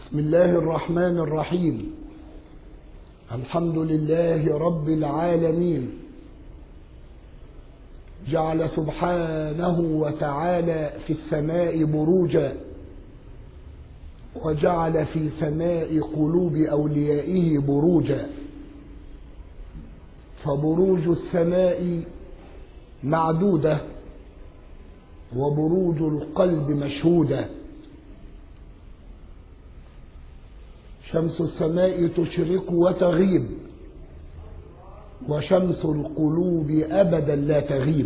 بسم الله الرحمن الرحيم. الحمد لله رب العالمين، جعل سبحانه وتعالى في السماء بروجا، وجعل في سماء قلوب أوليائه بروجا، فبروج السماء معدودة وبروج القلب مشهودة. شمس السماء تشرق وتغيب، وشمس القلوب أبدا لا تغيب.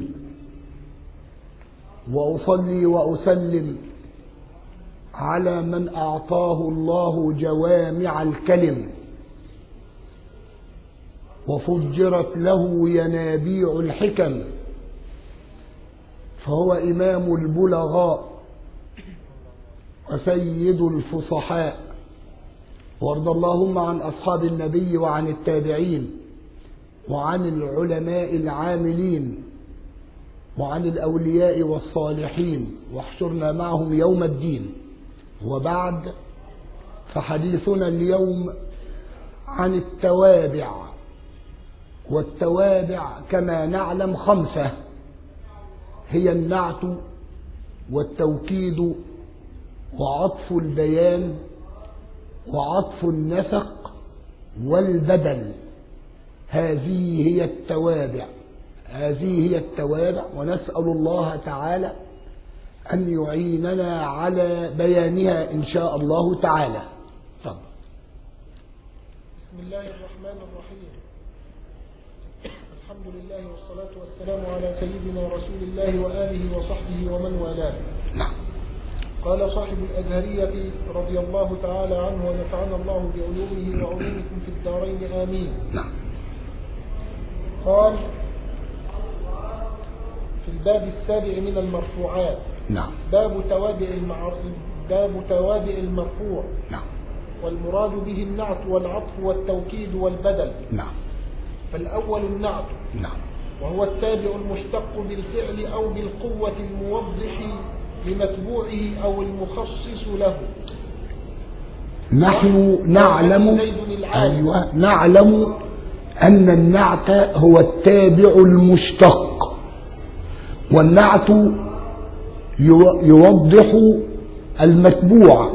وأصلي وأسلم على من أعطاه الله جوامع الكلم، وفجرت له ينابيع الحكم، فهو إمام البلغاء وسيد الفصحاء. وارض اللهم عن أصحاب النبي وعن التابعين وعن العلماء العاملين وعن الأولياء والصالحين، واحشرنا معهم يوم الدين. وبعد، فحديثنا اليوم عن التوابع. والتوابع كما نعلم 5، هي النعت والتوكيد وعطف البيان وعطف النسق والبدل. هذه هي التوابع، ونسأل الله تعالى أن يعيننا على بيانها إن شاء الله تعالى. تفضل. بسم الله الرحمن الرحيم. الحمد لله والصلاة والسلام على سيدنا رسول الله وآله وصحبه ومن والاه. نعم. قال صاحب الأزهرية رضي الله تعالى عنه ونفعنا الله بعلومه وعلومكم في الدارين آمين. نعم. قال في الباب السابع من المرفوعات. نعم. باب توابع المرفوع. نعم. والمراد به النعت والعطف والتوكيد والبدل. نعم. فالأول النعت. نعم. وهو التابع المشتق بالفعل أو بالقوة الموضح لمتبوعه أو المخصص له. نحن نعلم أن النعت هو التابع المشتق، والنعت يوضح المتبوع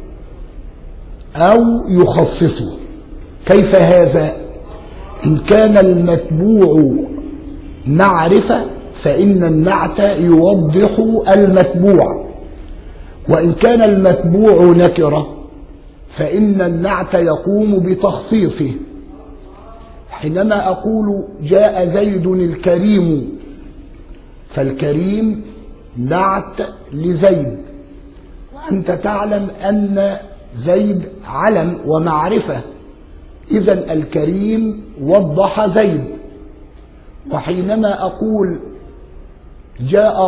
أو يخصصه. كيف هذا؟ إن كان المتبوع معرفة فإن النعت يوضح المتبوع، وإن كان المتبوع نكرة فإن النعت يقوم بتخصيصه. حينما أقول جاء زيد الكريم، فالكريم نعت لزيد، وأنت تعلم أن زيد علم ومعرفة، إذن الكريم وضح زيد. وحينما أقول جاء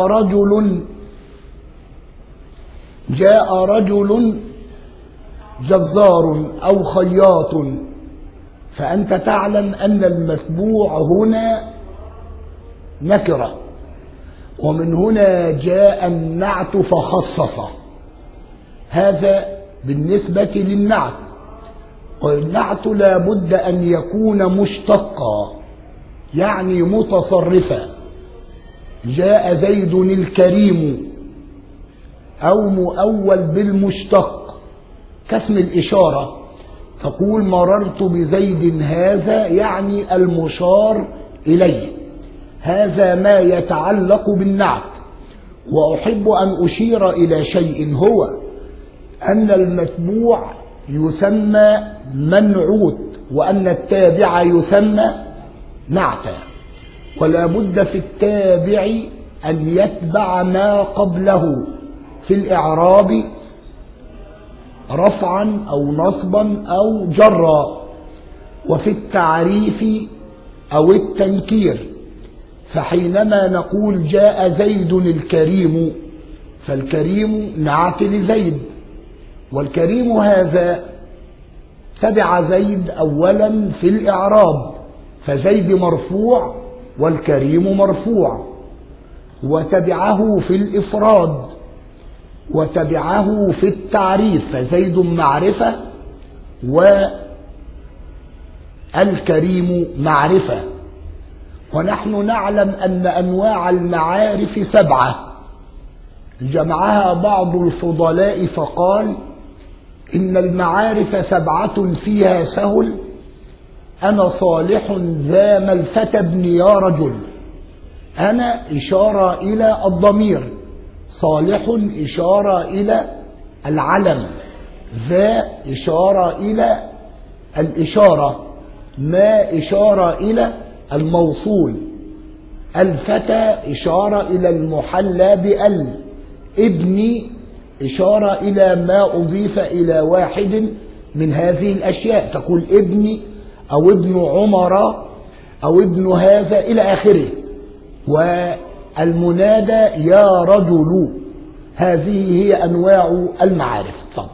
رجل جزار أو خياط، فأنت تعلم أن المتبوع هنا نكرة، ومن هنا جاء النعت فخصصه. هذا بالنسبة للنعت. والنعت لا بد أن يكون مشتقا، يعني متصرفا. جاء زيد الكريم، أو مؤول بالمشتق كاسم الإشارة. تقول مررت بزيد، هذا يعني المشار إليه. هذا ما يتعلق بالنعت. وأحب أن أشير إلى شيء، هو أن المتبوع يسمى منعوت، وأن التابع يسمى نعتا. ولا بد في التابع أن يتبع ما قبله في الإعراب رفعا أو نصبا أو جرا، وفي التعريف أو التنكير. فحينما نقول جاء زيد الكريم، فالكريم نعت لزيد، والكريم هذا تبع زيد أولا في الإعراب، فزيد مرفوع والكريم مرفوع. وتبعه في الإفراد، وتبعه في التعريف، فزيد معرفة والكريم معرفة. ونحن نعلم أن أنواع المعارف 7 جمعها بعض الفضلاء فقال: إن المعارف 7 فيها سهل، أنا صالح ذا ما الفتى ابن يا رجل. أنا إشارة إلى الضمير، صالح إشارة إلى العلم، ذا إشارة إلى الإشارة، ما إشارة إلى الموصول، الفتى إشارة إلى المحلى بأل، ابني إشارة إلى ما أضيف إلى واحد من هذه الأشياء، تقول ابني أو ابن عمر أو ابن هذا إلى آخره. والمنادى يا رجل. هذه هي أنواع المعارف. تفضل.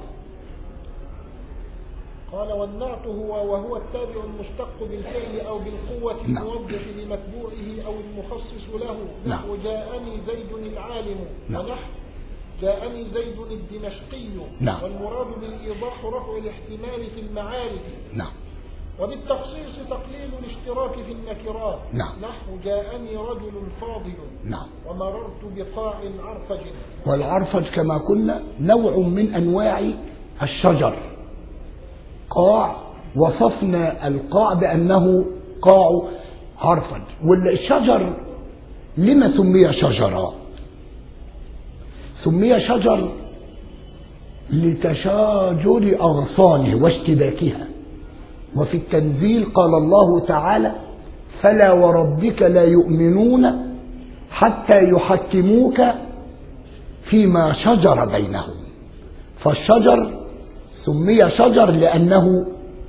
قال: والنعت هو وهو التابع المشتق بالفعل أو بالقوة الموضح لمتبوعه أو المخصص له، نحو جاءني زيد العالم، ونحو جاءني زيد الدمشقي. والمراد بالإيضاح رفع الاحتمال في المعارف، وبالتخصيص تقليل الاشتراك في النكرات، نحو جاءني رجل فاضل، ومررت بقاع عرفج. والعرفج كما قلنا نوع من أنواع الشجر. قاع، وصفنا القاع بأنه قاع عرفج. والشجر لما سمي شجرا؟ سمي شجر لتشاجر أغصانه واشتباكها. وفي التنزيل قال الله تعالى: فلا وربك لا يؤمنون حتى يحكموك فيما شجر بينهم. فالشجر سمي شجر لأنه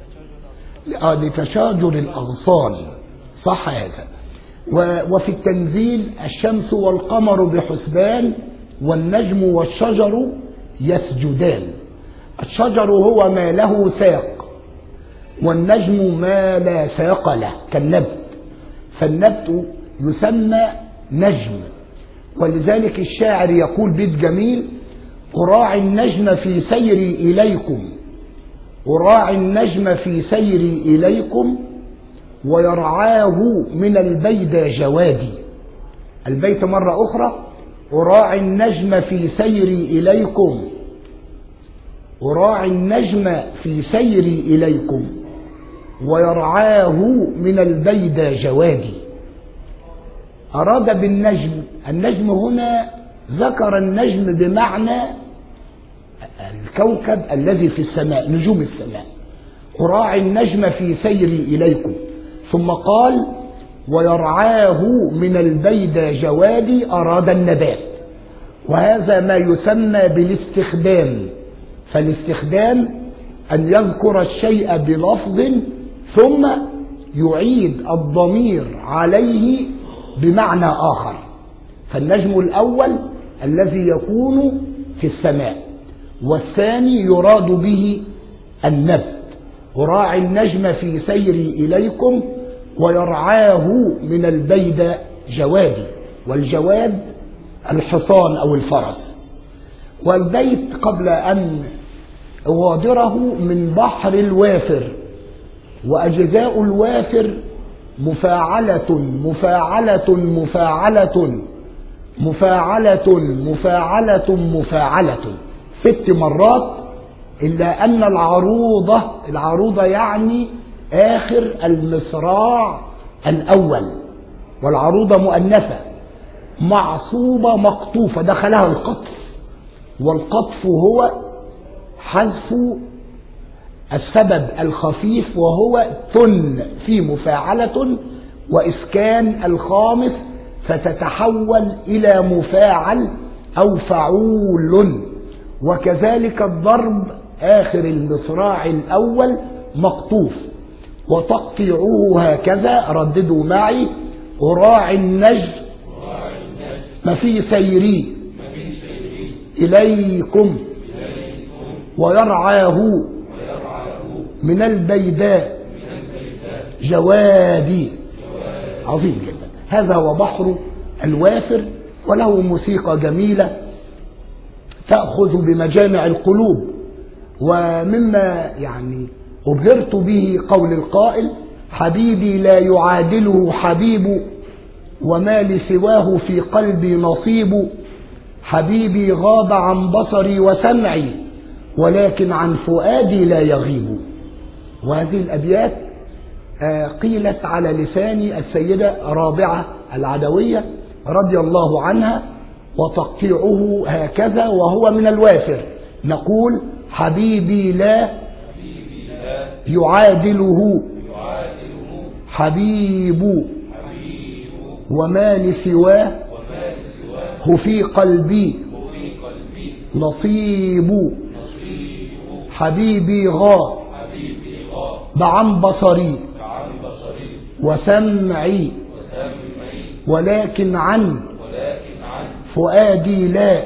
لتشاجر الأغصان، صح هذا. وفي التنزيل: الشمس والقمر بحسبان والنجم والشجر يسجدان. الشجر هو ما له ساق، والنجم ما لا ساق له كالنبت، فالنبت يسمى نجم. ولذلك الشاعر يقول بيت جميل: أراعي النجم في سيري إليكم، أراعي النجم في سيري إليكم، ويرعاه من البيد جوادي. البيت مرة أخرى: أراعي النجم في سيري إليكم، أراعي النجم في سيري إليكم، ويرعاه من البيد جوادي. أراد بالنجم، النجم هنا ذكر النجم بمعنى الكوكب الذي في السماء، نجوم السماء. أراعي النجم في سيري إليكم، ثم قال: ويرعاه من البيد جوادي. أراد النبات، وهذا ما يسمى بالاستخدام. فالاستخدام أن يذكر الشيء بلفظ ثم يعيد الضمير عليه بمعنى آخر. فالنجم الأول الذي يكون في السماء، والثاني يراد به النبت. أراعي النجم في سيري إليكم، ويرعاه من البيد جوادي. والجواد الحصان أو الفرس. والبيت قبل أن أغادره من بحر الوافر، وأجزاء الوافر مفاعلة مفاعلة مفاعلة مفاعلة مفاعلة مفاعلة 6 مرات، إلا أن العروضة يعني آخر المصراع الأول، والعروضة مؤنثة معصوبة مقطوفة دخلها القطف. والقطف هو حذف السبب الخفيف وهو تن في مفاعلة، وإسكان الخامس فتتحول إلى مفاعل أو فعول. وكذلك الضرب آخر المصراع الأول مقطوف. وتقطيعه هكذا، رددوا معي: أراعي النجم ما في سيري إليكم، ويرعاه من البيداء جوادي. عظيم جدا. هذا هو بحر الوافر، وله موسيقى جميلة تأخذ بمجامع القلوب. ومما يعني أبهرت به قول القائل: حبيبي لا يعادله حبيب، وما لسواه في قلبي نصيب. حبيبي غاب عن بصري وسمعي، ولكن عن فؤادي لا يغيب. وهذه الأبيات قيلت على لسان السيدة رابعة العدوية رضي الله عنها، وتقطيعه هكذا وهو من الوافر. نقول: حبيبي لا يعادله حبيب، وما لسواه في قلبي نصيب. حبيبي غاب عن بصري وسمعي، ولكن عن فؤادي لا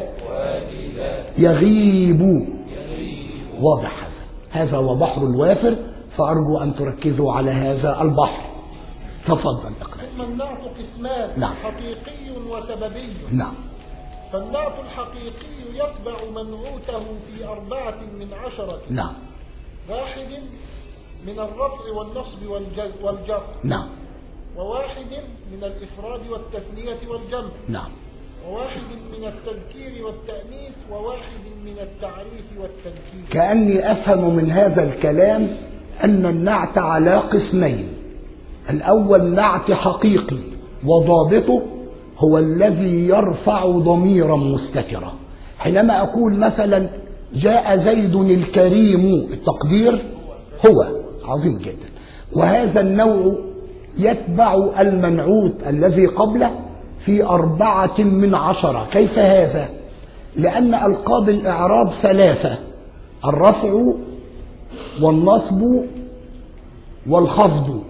يغيب. واضح هذا هو بحر الوافر، فأرجو أن تركزوا على هذا البحر. تفضل اقرأ. ثم النعت قسمان: نعم. حقيقي وسببي. نعم. فالنعت الحقيقي يتبع منعوته في 14. نعم. واحد من الرفع والنصب والجر. نعم. وواحد من الإفراد والتثنية والجمع. نعم. وواحد من التذكير والتأنيث، وواحد من التعريف والتنكير. كأني أفهم من هذا الكلام أن النعت على قسمين: الأول نعت حقيقي وضابطه هو الذي يرفع ضميرا مستترا. حينما أقول مثلا: جاء زيد الكريم، التقدير هو عظيم جدا. وهذا النوع يتبع المنعوت الذي قبله في 14. كيف هذا؟ لأن ألقاب الإعراب 3: الرفع والنصب والخفض.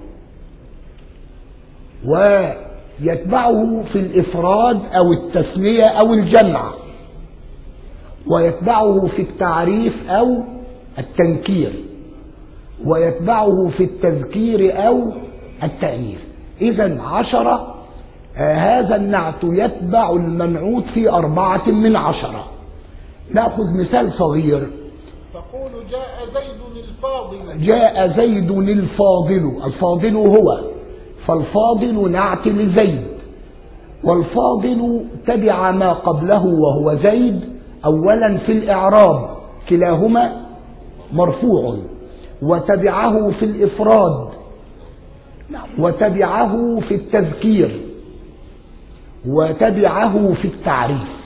ويتبعه في الإفراد أو التثنية أو الجمع، ويتبعه في التعريف أو التنكير، ويتبعه في التذكير أو التأنيث. إذن 10. هذا النعت يتبع المنعوت في 14. نأخذ مثال صغير. تقول: جاء زيد الفاضل. جاء زيد الفاضل. الفاضل هو، فالفاضل نعت لزيد، والفاضل تبع ما قبله وهو زيد أولا في الإعراب، كلاهما مرفوع، وتبعه في الإفراد، وتبعه في التذكير، وتبعه في التعريف.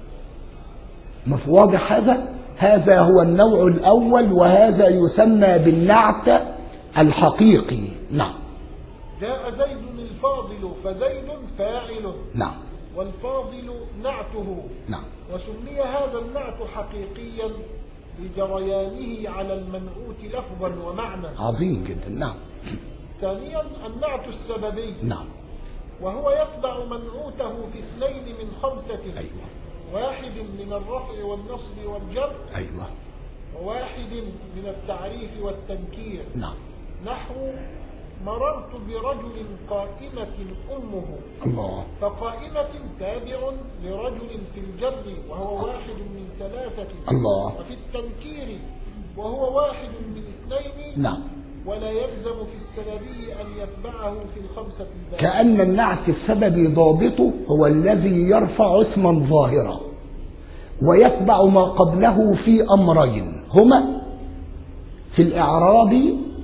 واضح هذا؟ هذا هو النوع الأول، وهذا يسمى بالنعت الحقيقي. نعم. جاء زيد الفاضل، فزيد فاعل. نعم. والفاضل نعته. نعم. وسمي هذا النعت حقيقيا لجريانه على المنعوت لفظا ومعنى. عظيم جدا. نعم. ثانيا النعت السببي. نعم. وهو يتبع منعوته في 2 من 5. أيوة. واحد من الرفع والنصب والجر. أيوة. وواحد من التعريف والتنكير. نعم. نحو: مررت برجل قائمة أمه. الله. فقائمة تابع لرجل في الجر وهو واحد من 3. الله. وفي التنكير وهو واحد من 2. نعم. ولا يلزم في السببي أن يتبعه في 5 الباقي. كأن النعت السببي ضابطه هو الذي يرفع اسما ظاهرا ويتبع ما قبله في أمرين، هما في الإعراب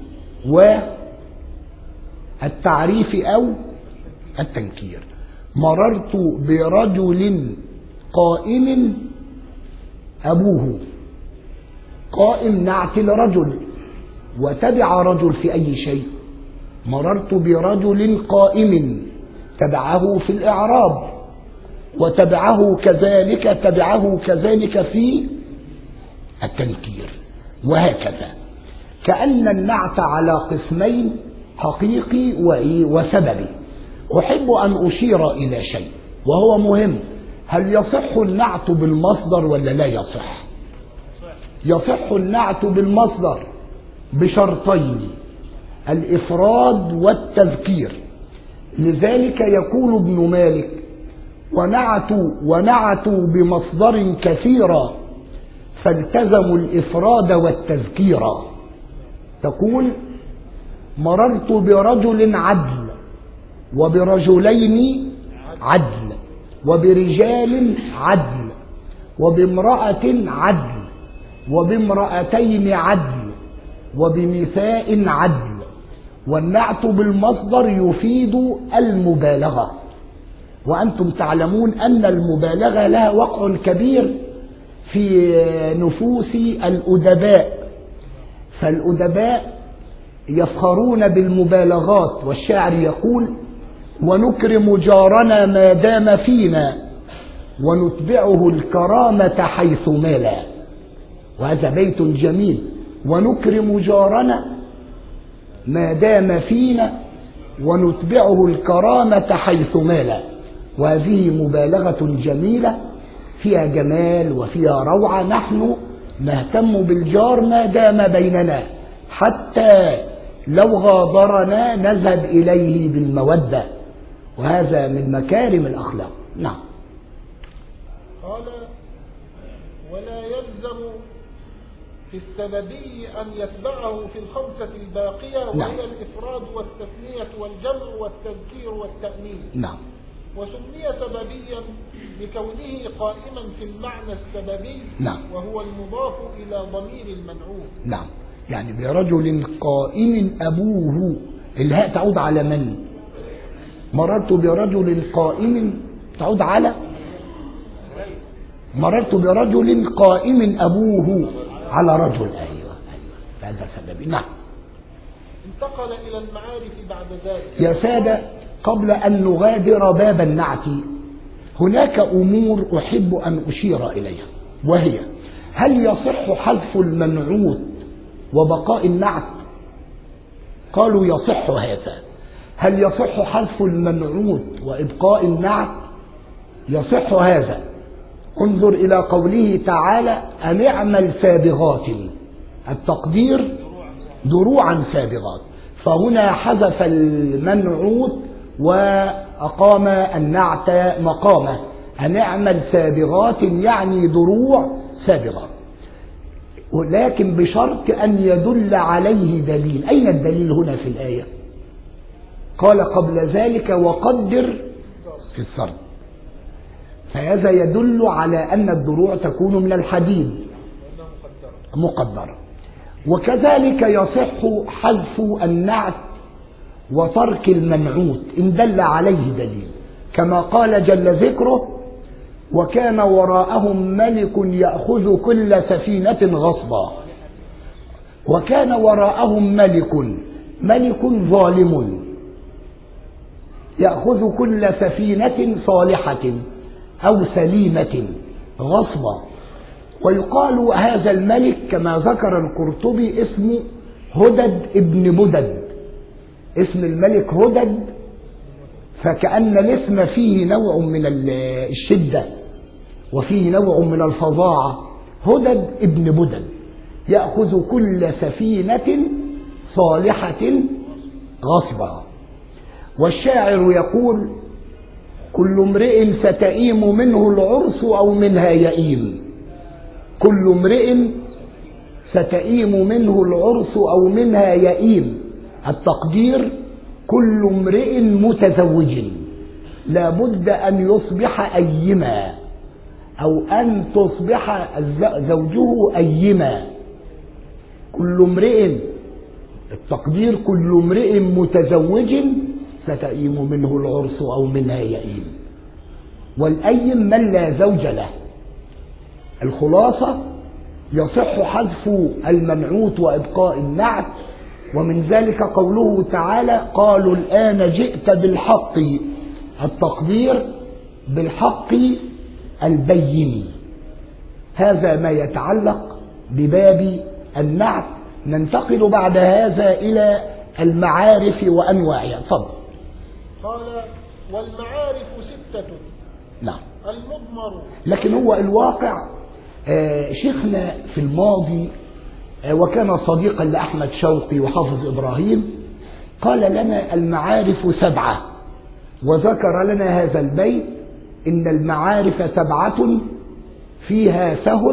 والتعريف أو التنكير. مررت برجل قائم أبوه. قائم نعت لرجل، وتبع رجل في أي شيء؟ مررت برجل قائم، تبعه في الإعراب، وتبعه كذلك في التنكير، وهكذا. كأن النعت على قسمين: حقيقي وسببي. أحب أن أشير إلى شيء وهو مهم: هل يصح النعت بالمصدر ولا لا يصح؟ يصح النعت بالمصدر بشرطين: الإفراد والتذكير. لذلك يقول ابن مالك: ونعتوا بمصدر كثيرا فالتزموا الإفراد والتذكير. تقول مررت برجل عدل وبرجلين عدل وبرجال عدل وبامرأة عدل وبامرأتين عدل وبنساء عدل. والنعت بالمصدر يفيد المبالغة، وأنتم تعلمون أن المبالغة لها وقع كبير في نفوس الأدباء، فالأدباء يفخرون بالمبالغات، والشاعر يقول ونكرم جارنا ما دام فينا ونتبعه الكرامة حيث مالا. وهذا بيت جميل، ونكرم جارنا ما دام فينا ونتبعه الكرامة حيث مالا. وهذه مبالغة جميلة فيها جمال وفيها روعة. نحن نهتم بالجار ما دام بيننا، حتى لو غادرنا نذهب إليه بالمودة، وهذا من مكارم الأخلاق. نعم. قال ولا يلزم في السببي أن يتبعه في الخمسة الباقية، وهي نعم. الإفراد والتثنية والجمع والتذكير والتأنيث. نعم. وسمي سببيا لكونه قائما في المعنى السببي. نعم. وهو المضاف إلى ضمير المنعوت. نعم، يعني برجل قائم أبوه، الهاء تعود على من؟ مررت برجل قائم تعود على مررت برجل قائم أبوه على رجل. أيوة هذا سببي. نعم. انتقل إلى المعارف بعد ذلك. يا سادة، قبل أن نغادر باب النعت هناك أمور أحب أن أشير إليها، وهي هل يصح حذف المنعوت وبقاء النعت؟ قالوا يصح هذا. هل يصح حذف المنعوت وإبقاء النعت؟ يصح هذا. انظر إلى قوله تعالى أن اعمل سابغات، التقدير دروعا سابغات، فهنا حذف المنعوت وأقام النعت مقامه. أن اعمل سابغات يعني دروع سابغات، ولكن بشرط أن يدل عليه دليل. أين الدليل هنا في الآية؟ قال قبل ذلك وقدر في السرد، فهذا يدل على أن الدروع تكون من الحديد مقدرة. وكذلك يصح حذف النعت وترك المنعوت إن دل عليه دليل، كما قال جل ذكره وكان وراءهم ملك يأخذ كل سفينة غصبا. وكان وراءهم ملك ظالم يأخذ كل سفينة صالحة أو سليمة غصبا. ويقال هذا الملك كما ذكر القرطبي اسمه هدد ابن بدد. اسم الملك هدد، فكأن الاسم فيه نوع من الشدة وفيه نوع من الفظاعة. هدد ابن بدد يأخذ كل سفينة صالحة غصبا. والشاعر يقول كل امرئ ستئيم منه العرس أو منها يئيم. كل امرئ ستئيم منه العرس أو منها يئيم. التقدير كل امرئ متزوج لا بد أن يصبح أيما، أو أن تصبح زوجه أيما. كل امرئ، التقدير كل امرئ متزوج ستئيم منه العرس أو منها يئيم. والأيم من لا زوج له. الخلاصة يصح حذف المنعوت وإبقاء النعت، ومن ذلك قوله تعالى قالوا الآن جئت بالحق. التقدير بالحق البين. هذا ما يتعلق بباب النعت. ننتقل بعد هذا إلى المعارف وأنواعها. تفضل. قال والمعارف 6. نعم. المضمر. لكن هو الواقع شيخنا في الماضي وكان صديقا لأحمد شوقي وحافظ إبراهيم قال لنا المعارف 7، وذكر لنا هذا البيت إن المعارف 7 فيها سهل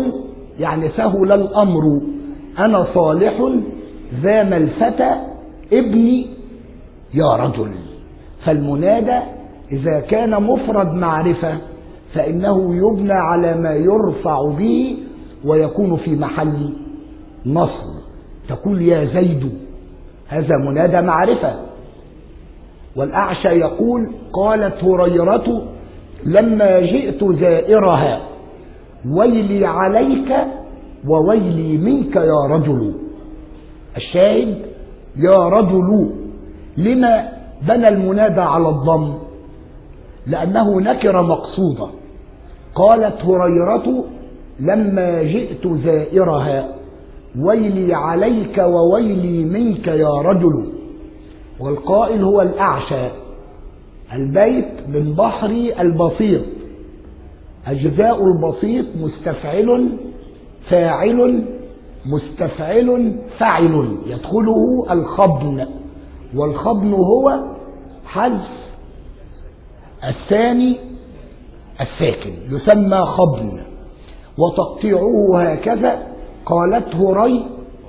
يعني سهل الأمر، أنا صالح ذام الفتى ابني يا رجل. فالمنادى إذا كان مفرد معرفة فإنه يبنى على ما يرفع به ويكون في محل نصب. تقول يا زيد، هذا منادى معرفة. والأعشى يقول قالت هريرة لما جئت زائرها ويلي عليك وويلي منك يا رجل. الشاهد يا رجل. لما بنى المنادى على الضم؟ لأنه نكرة مقصودة. قالت هريرة لما جئت زائرها ويلي عليك وويلي منك يا رجل. والقائل هو الأعشى. البيت من بحر البسيط. أجزاء البسيط مستفعل فاعل مستفعل فعل يدخله الخبن، والخبن هو حذف الثاني الساكن يسمى خبن. وتقطيعه هكذا قالته ري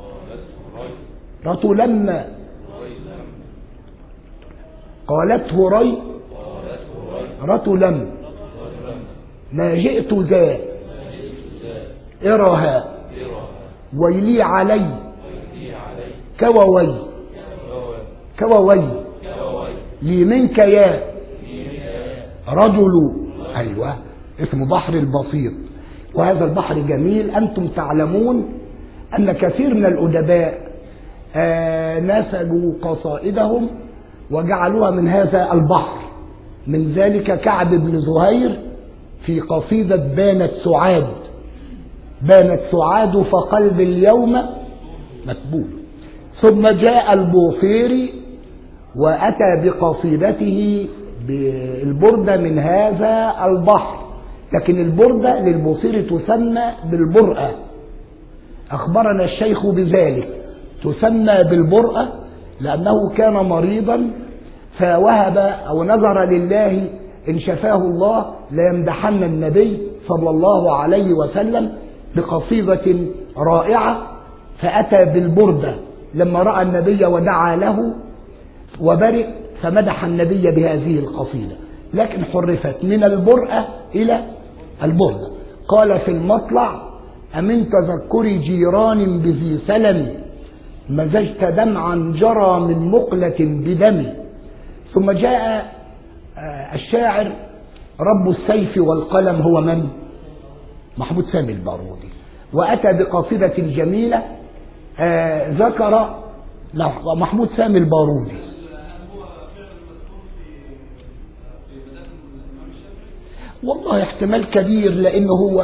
لما قالته ري لم ما جئت ذا إرها ويلي علي كووي لي منك يا رجل. أيوة، اسم بحر البسيط. وهذا البحر جميل. أنتم تعلمون أن كثير من الأدباء نسجوا قصائدهم وجعلوها من هذا البحر. من ذلك كعب بن زهير في قصيدة بانت سعاد فقلب اليوم مكبول. ثم جاء البوصيري وأتى بقصيدته بالبردة من هذا البحر، لكن البردة للبوصيري تسمى بالبرأة. أخبرنا الشيخ بذلك، تسمى بالبرأة لأنه كان مريضا فوهب أو نظر لله إن شفاه الله ليمدحن النبي صلى الله عليه وسلم بقصيدة رائعة، فأتى بالبردة لما رأى النبي ودعا له وبرئ، فمدح النبي بهذه القصيدة، لكن حرفت من البرأة إلى البردة. قال في المطلع أمن تذكر جيران بذي سلم مزجت دمعا جرى من مقلة بدمي. ثم جاء الشاعر رب السيف والقلم هو من؟ محمود سامي البارودي، وأتى بقصيدة جميلة ذكر محمود سامي البارودي. والله احتمال كبير، لأنه هو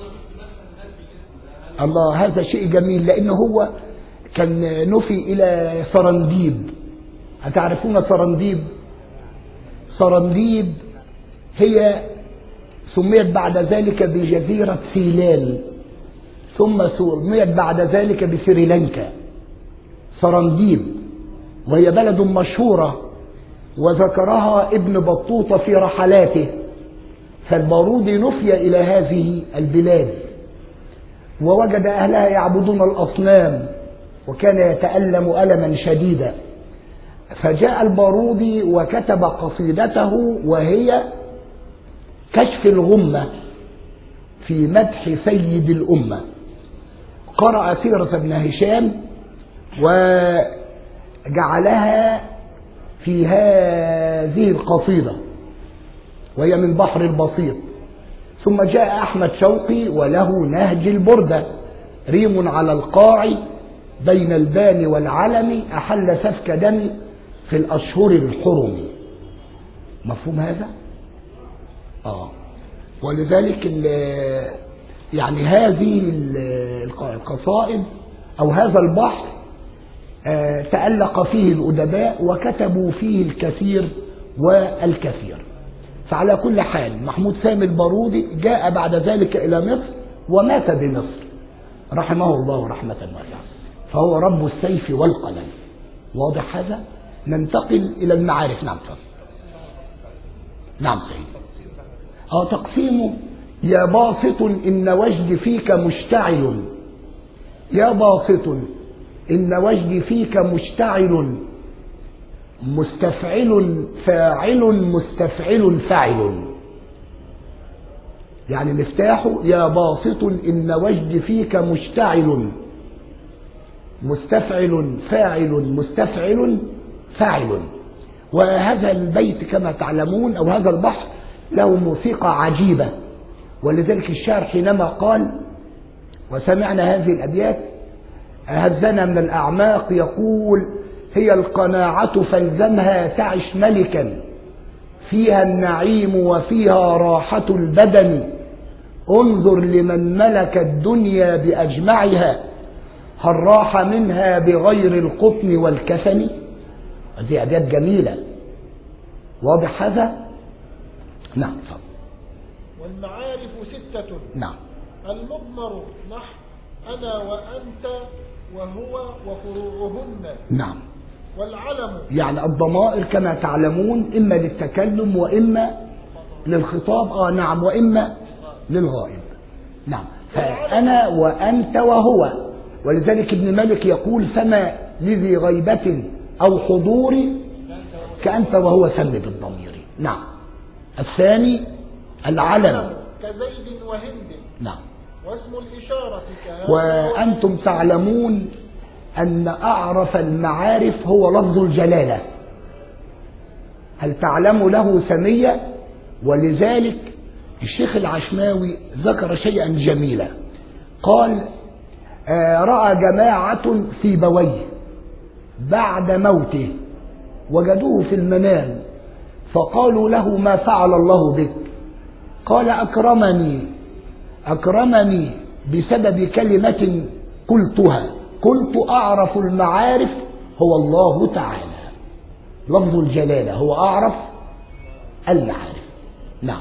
الله هذا شيء جميل، لأنه هو كان نفي إلى سرنديب. أتعرفون سرنديب؟ سرنديب هي سميت بعد ذلك بجزيرة سيلان، ثم سميت بعد ذلك بسريلانكا. سرنديب، وهي بلد مشهورة وذكرها ابن بطوطة في رحلاته. فالبارودي نفي إلى هذه البلاد ووجد أهلها يعبدون الأصنام وكان يتألم ألما شديدا، فجاء البارودي وكتب قصيدته وهي كشف الغمة في مدح سيد الأمة. قرأ سيرة ابن هشام وجعلها في هذه القصيدة وهي من بحر البسيط. ثم جاء أحمد شوقي وله نهج البردة ريم على القاع بين البان والعلم أحل سفك دم في الأشهر الحرم. مفهوم هذا؟ ولذلك يعني هذه القصائد أو هذا البحر تألق فيه الأدباء وكتبوا فيه الكثير والكثير. فعلى كل حال محمود سامي البارودي جاء بعد ذلك إلى مصر ومات بمصر رحمه الله رحمة واسعة، فهو رب السيف والقلم. واضح هذا؟ ننتقل إلى المعارف. نعم فضل. نعم سيدي. تقسيمه يا باسط إن وجدي فيك مشتعل، يا باسط إن وجدي فيك مشتعل، مستفعل فاعل مستفعل فاعل. يعني مفتاحه يا باسط إن وجدي فيك مشتعل، مستفعل فاعل مستفعل فاعل. وهذا البيت كما تعلمون أو هذا البحر له موسيقى عجيبة، ولذلك الشاعر حينما قال وسمعنا هذه الأبيات هزنا من الأعماق يقول هي القناعة فالزمها تعش ملكا، فيها النعيم وفيها راحة البدن، انظر لمن ملك الدنيا بأجمعها، هل راح منها بغير القطن والكفن. هذه أبيات جميلة، واضح هذا؟ نعم. والمعارف 6. نعم. المضمر نحو أنا وأنت وهو وفروعهن. نعم. والعلم يعني الضمائر كما تعلمون إما للتكلم وإما للخطاب، نعم، وإما للغائب. نعم. فأنا وأنت وهو، ولذلك ابن مالك يقول فما لذي غيبة أو حضور كأنت وهو سم بالضمير. نعم. الثاني العلم كزيد وهند. نعم. واسم الإشارة وأنتم تعلمون أن أعرف المعارف هو لفظ الجلالة، هل تعلم له سمية؟ ولذلك الشيخ العشماوي ذكر شيئا جميلا، قال رأى جماعة سيبويه بعد موته وجدوه في المنام فقالوا له ما فعل الله بك؟ قال أكرمني بسبب كلمة قلتها، قلت أعرف المعارف هو الله تعالى. لفظ الجلالة هو أعرف المعارف. نعم.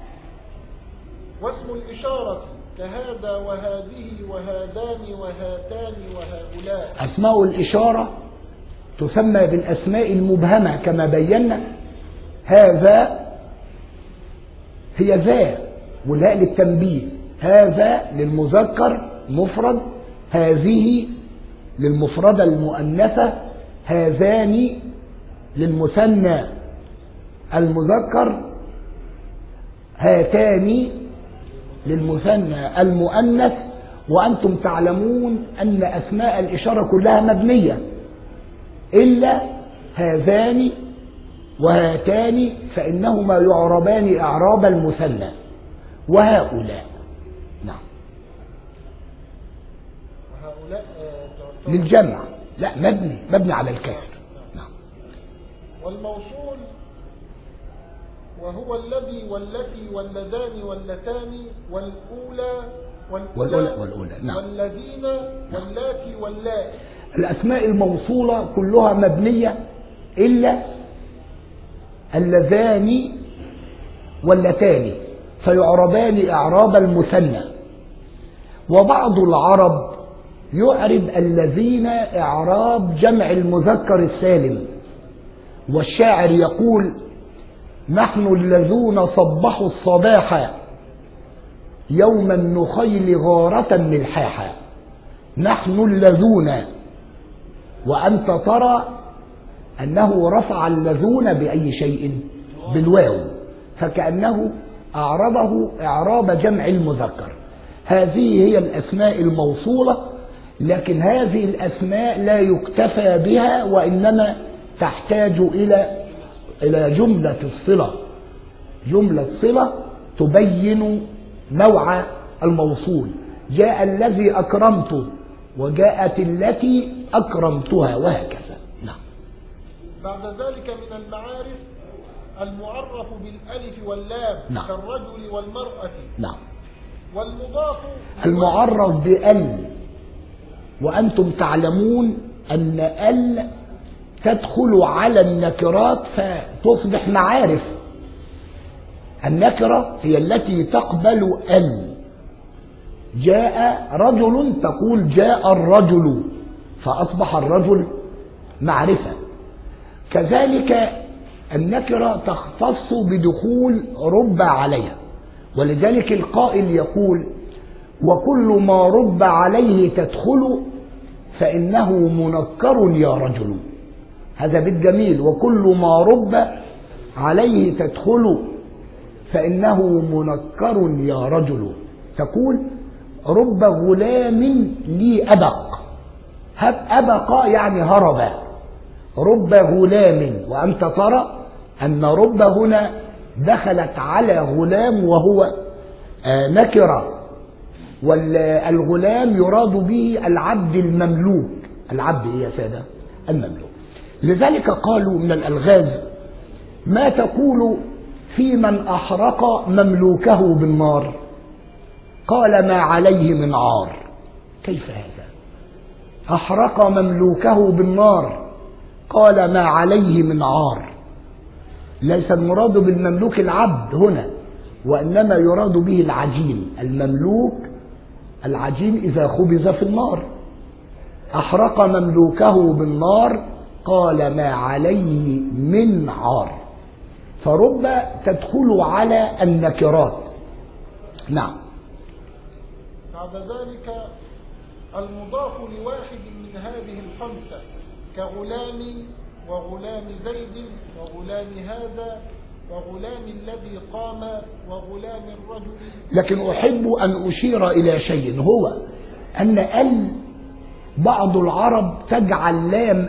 واسم الإشارة كهذا وهذه وهذان وهاتان وهؤلاء. أسماء الإشارة تسمى بالأسماء المبهمة كما بينا، هذا هي ذا والهاء للتنبيه، هذا للمذكر مفرد، هذه للمفردة المؤنثة، هذان للمثنى المذكر، هاتان للمثنى المؤنث. وأنتم تعلمون أن أسماء الإشارة كلها مبنية إلا هذان وهاتان فإنهما يعربان إعراب المثنى، وهؤلاء. نعم. وهؤلاء للجمع، لا مبني على الكسر. نعم. والموصول وهو الذي والتي واللذان واللتان والأولى نعم. والذين واللاتي واللائي. الأسماء الموصولة كلها مبنية إلا اللذان واللتان فيعربان إعراب المثنى. وبعض العرب يعرب الذين إعراب جمع المذكر السالم، والشاعر يقول نحن الذين صبحوا الصباح يوم النخيل غارة ملحاحا، نحن الذين، وأنت ترى أنه رفع الذين بأي شيء؟ بالواو، فكأنه أعربه إعراب جمع المذكر. هذه هي الأسماء الموصولة، لكن هذه الأسماء لا يكتفى بها وإنما تحتاج إلى جملة الصلة، جملة صلة تبين نوع الموصول. جاء الذي أكرمت وجاءت التي أكرمتها وهكذا. نعم. بعد ذلك من المعارف المعرف بالألف واللام. نعم. كالرجل والمرأة. نعم. والمضاف المعرف بأل، وأنتم تعلمون أن أل تدخل على النكرات فتصبح معارف. النكرة هي التي تقبل ال. جاء رجل تقول جاء الرجل فأصبح الرجل معرفة. كذلك النكرة تختص بدخول رب عليها، ولذلك القائل يقول: وكل ما رب عليه تدخل فإنه منكر يا رجل. هذا بيت جميل: وكل ما رب عليه تدخل فإنه منكر يا رجل. تقول: رب غلام لي أبق. أبق يعني هرب. رب غلام، وأنت ترى أن رب هنا دخلت على غلام وهو نكرة، والغلام يراد به العبد المملوك. العبد إيه يا سادة؟ المملوك. لذلك قالوا من الألغاز: ما تقول في من أحرق مملوكه بالنار؟ قال: ما عليه من عار. كيف هذا؟ أحرق مملوكه بالنار، قال: ما عليه من عار. ليس المراد بالمملوك العبد هنا، وإنما يراد به العجين. المملوك العجين إذا خبز في النار. أحرق مملوكه بالنار، قال: ما عليه من عار. فرب تدخل على النكرات. نعم. بعد ذلك المضاف لواحد من هذه الخمسة كغلام وغلام زيد وغلام هذا وغلام الذي قام وغلام الرجل. لكن أحب أن أشير إلى شيء، هو أن بعض العرب تجعل لام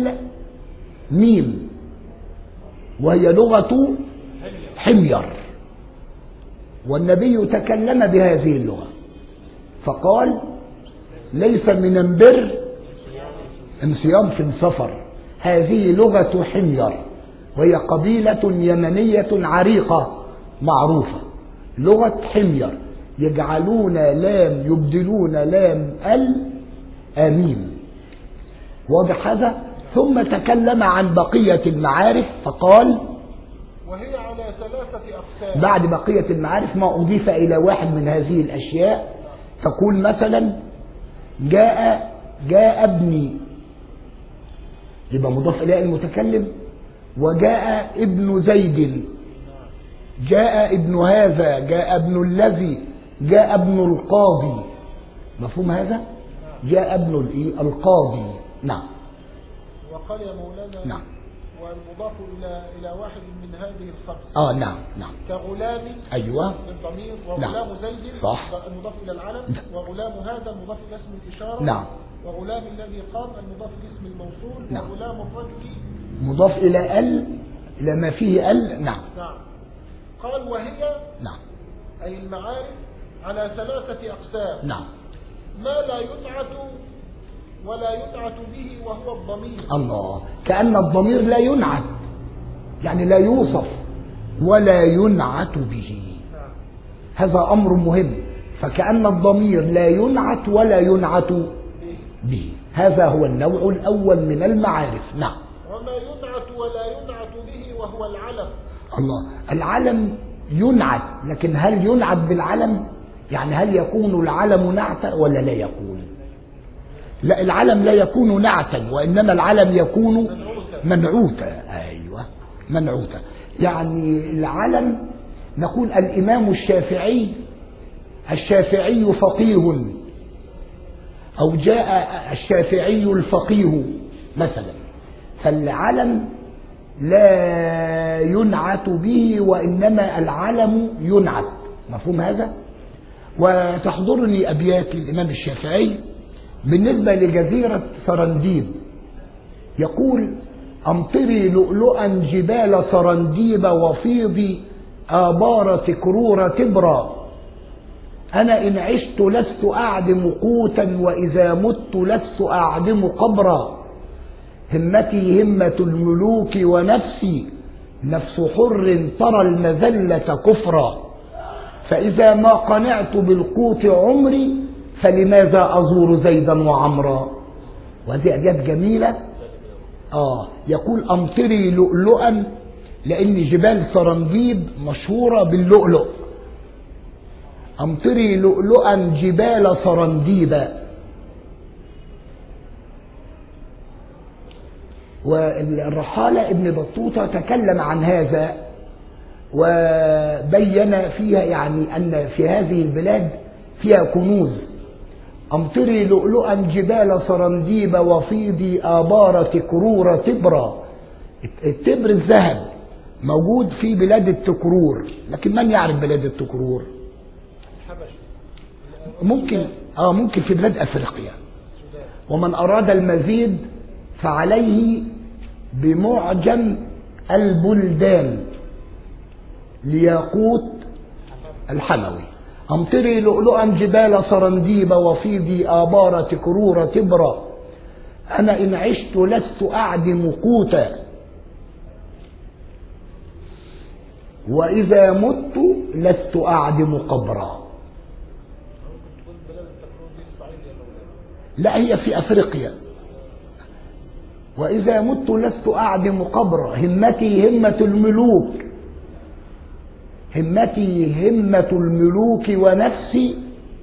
ميم، وهي لغة حمير، والنبي تكلم بهذه اللغة فقال: ليس من البر انصيام في السفر. هذه لغة حمير، وهي قبيلة يمنية عريقة معروفة. لغة حمير يجعلون لام، يبدلون لام ميم. واضح هذا؟ ثم تكلم عن بقية المعارف فقال: وهي على 3 أقسام. بعد بقية المعارف ما أضيف إلى واحد من هذه الأشياء. تقول مثلا: جاء ابني، يبقى مضاف إلى المتكلم. وجاء ابن زيد، جاء ابن هذا، جاء ابن الذي، جاء ابن القاضي. مفهوم هذا؟ جاء ابن القاضي. نعم. وقال يا مولانا: نعم. والمضاف إلى واحد من هذه الخمس. نعم. كغلام. أيوة. بالضمير. وغلام نعم. زيد. صح. المضاف إلى العلم. وغلام هذا المضاف إلى اسم الإشارة. نعم. وغلام الذي قام المضاف إلى اسم الموصول. نعم. وغلام الرجل مضاف إلى إلى ما فيه نعم. نعم. قال: وهي نعم أي المعارف على 3 أقسام. نعم. ما لا ينعت ولا ينعت به وهو الضمير. الله، كأن الضمير لا ينعت، يعني لا يوصف ولا ينعت به. هذا أمر مهم. فكأن الضمير لا ينعت ولا ينعت به. هذا هو النوع الأول من المعارف. نعم. وما ينعت ولا ينعت به وهو العلم. الله، العلم ينعت، لكن هل ينعت بالعلم؟ يعني هل يكون العلم نعتا ولا لا يكون؟ لا، العلم لا يكون نعتا، وإنما العلم يكون منعوتا. أيوة، منعوتا. يعني العلم نقول الإمام الشافعي فقيه، أو جاء الشافعي الفقيه مثلا، فالعلم لا ينعت به، وإنما العلم ينعت. مفهوم هذا؟ وتحضرني أبيات الإمام الشافعي بالنسبة لجزيرة سرنديب. يقول: أمطري لؤلؤا جبال سرنديب وفيضي آبار تكرور تبرا. أنا إن عشت لست أعدم قوتا، وإذا مت لست أعدم قبرا. همتي همة الملوك ونفسي نفس حر ترى المذلة كفرا. فإذا ما قنعت بالقوت عمري فلماذا أزور زيدا وعمرا. وهذه أبيات جميلة. يقول: أمطري لؤلؤا، لأن جبال سرنديب مشهورة باللؤلؤ. أمطري لؤلؤا جبال سرنديب. والرحالة ابن بطوطة تكلم عن هذا وبين فيها يعني أن في هذه البلاد فيها كنوز. أمطري لؤلؤا جبال سرنديب وفيضي آبار تكرور تبرا. التبر الذهب موجود في بلاد التكرور، لكن من يعرف بلاد التكرور؟ ممكن في بلاد أفريقيا. ومن أراد المزيد فعليه بمعجم البلدان لياقوت الحموي. أمطري لؤلؤا جبال سرنديب وفيضي آبار تكرور تبرا. أنا إن عشت لست أعدم قوتا، وإذا مت لست أعدم قبرا. لا، هي في أفريقيا. وإذا مت لست أعدم قبرا. همتي همة الملوك، همتي همة الملوك، ونفسي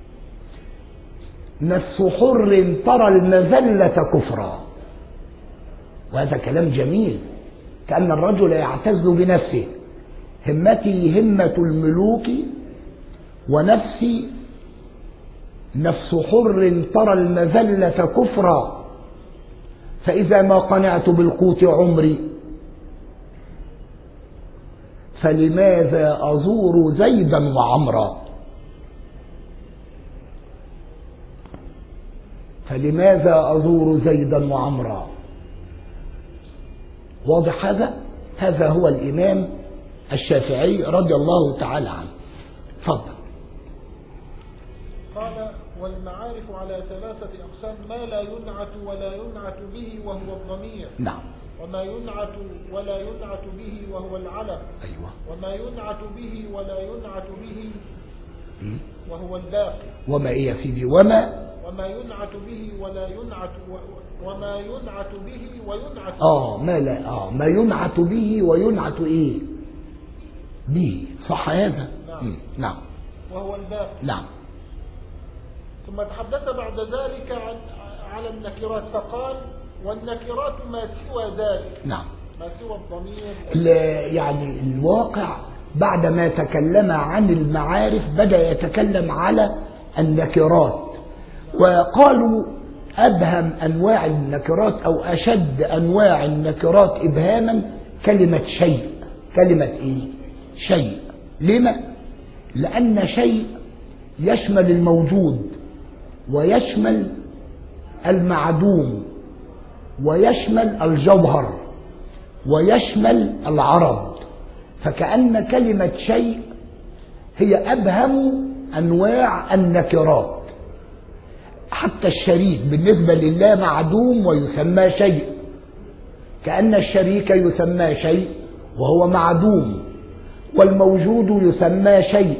نفس حر ترى المذلة كفرا. وهذا كلام جميل، كأن الرجل يعتز بنفسه. همتي همة الملوك، ونفسي نفس حر ترى المذلة كفرا. فإذا ما قنعت بالقوت عمري فلماذا أزور زيدا وعمرا. فلماذا أزور زيدا وعمرا. واضح هذا؟ هذا هو الإمام الشافعي رضي الله تعالى عنه. تفضل. قال: والمعارف على 3 أقسام: ما لا ينعت ولا ينعت به وهو الضمير. نعم. وما ينعت ولا ينعت به وهو العلم. أيوة. وما ينعت به ولا ينعت به وهو الباقي. وما إيه يا سيدي؟ وما ينعت به ولا ينعت وما ينعت به وينعت ما ينعت به وينعت إيه به. صح هذا؟ نعم. نعم. وهو الباقي. نعم. ثم تحدث بعد ذلك على النكرات فقال: والنكرات ما سوى ذلك. نعم. ما سوى الضمير. يعني الواقع بعدما تكلم عن المعارف بدأ يتكلم على النكرات، وقالوا أبهم أنواع النكرات أو أشد أنواع النكرات إبهاما كلمة شيء. كلمة إيه؟ شيء. لما؟ لأن شيء يشمل الموجود، ويشمل المعدوم، ويشمل الجوهر، ويشمل العرض. فكأن كلمة شيء هي أبهم أنواع النكرات. حتى الشريك بالنسبة لله معدوم ويسمى شيء، كأن الشريك يسمى شيء وهو معدوم، والموجود يسمى شيء.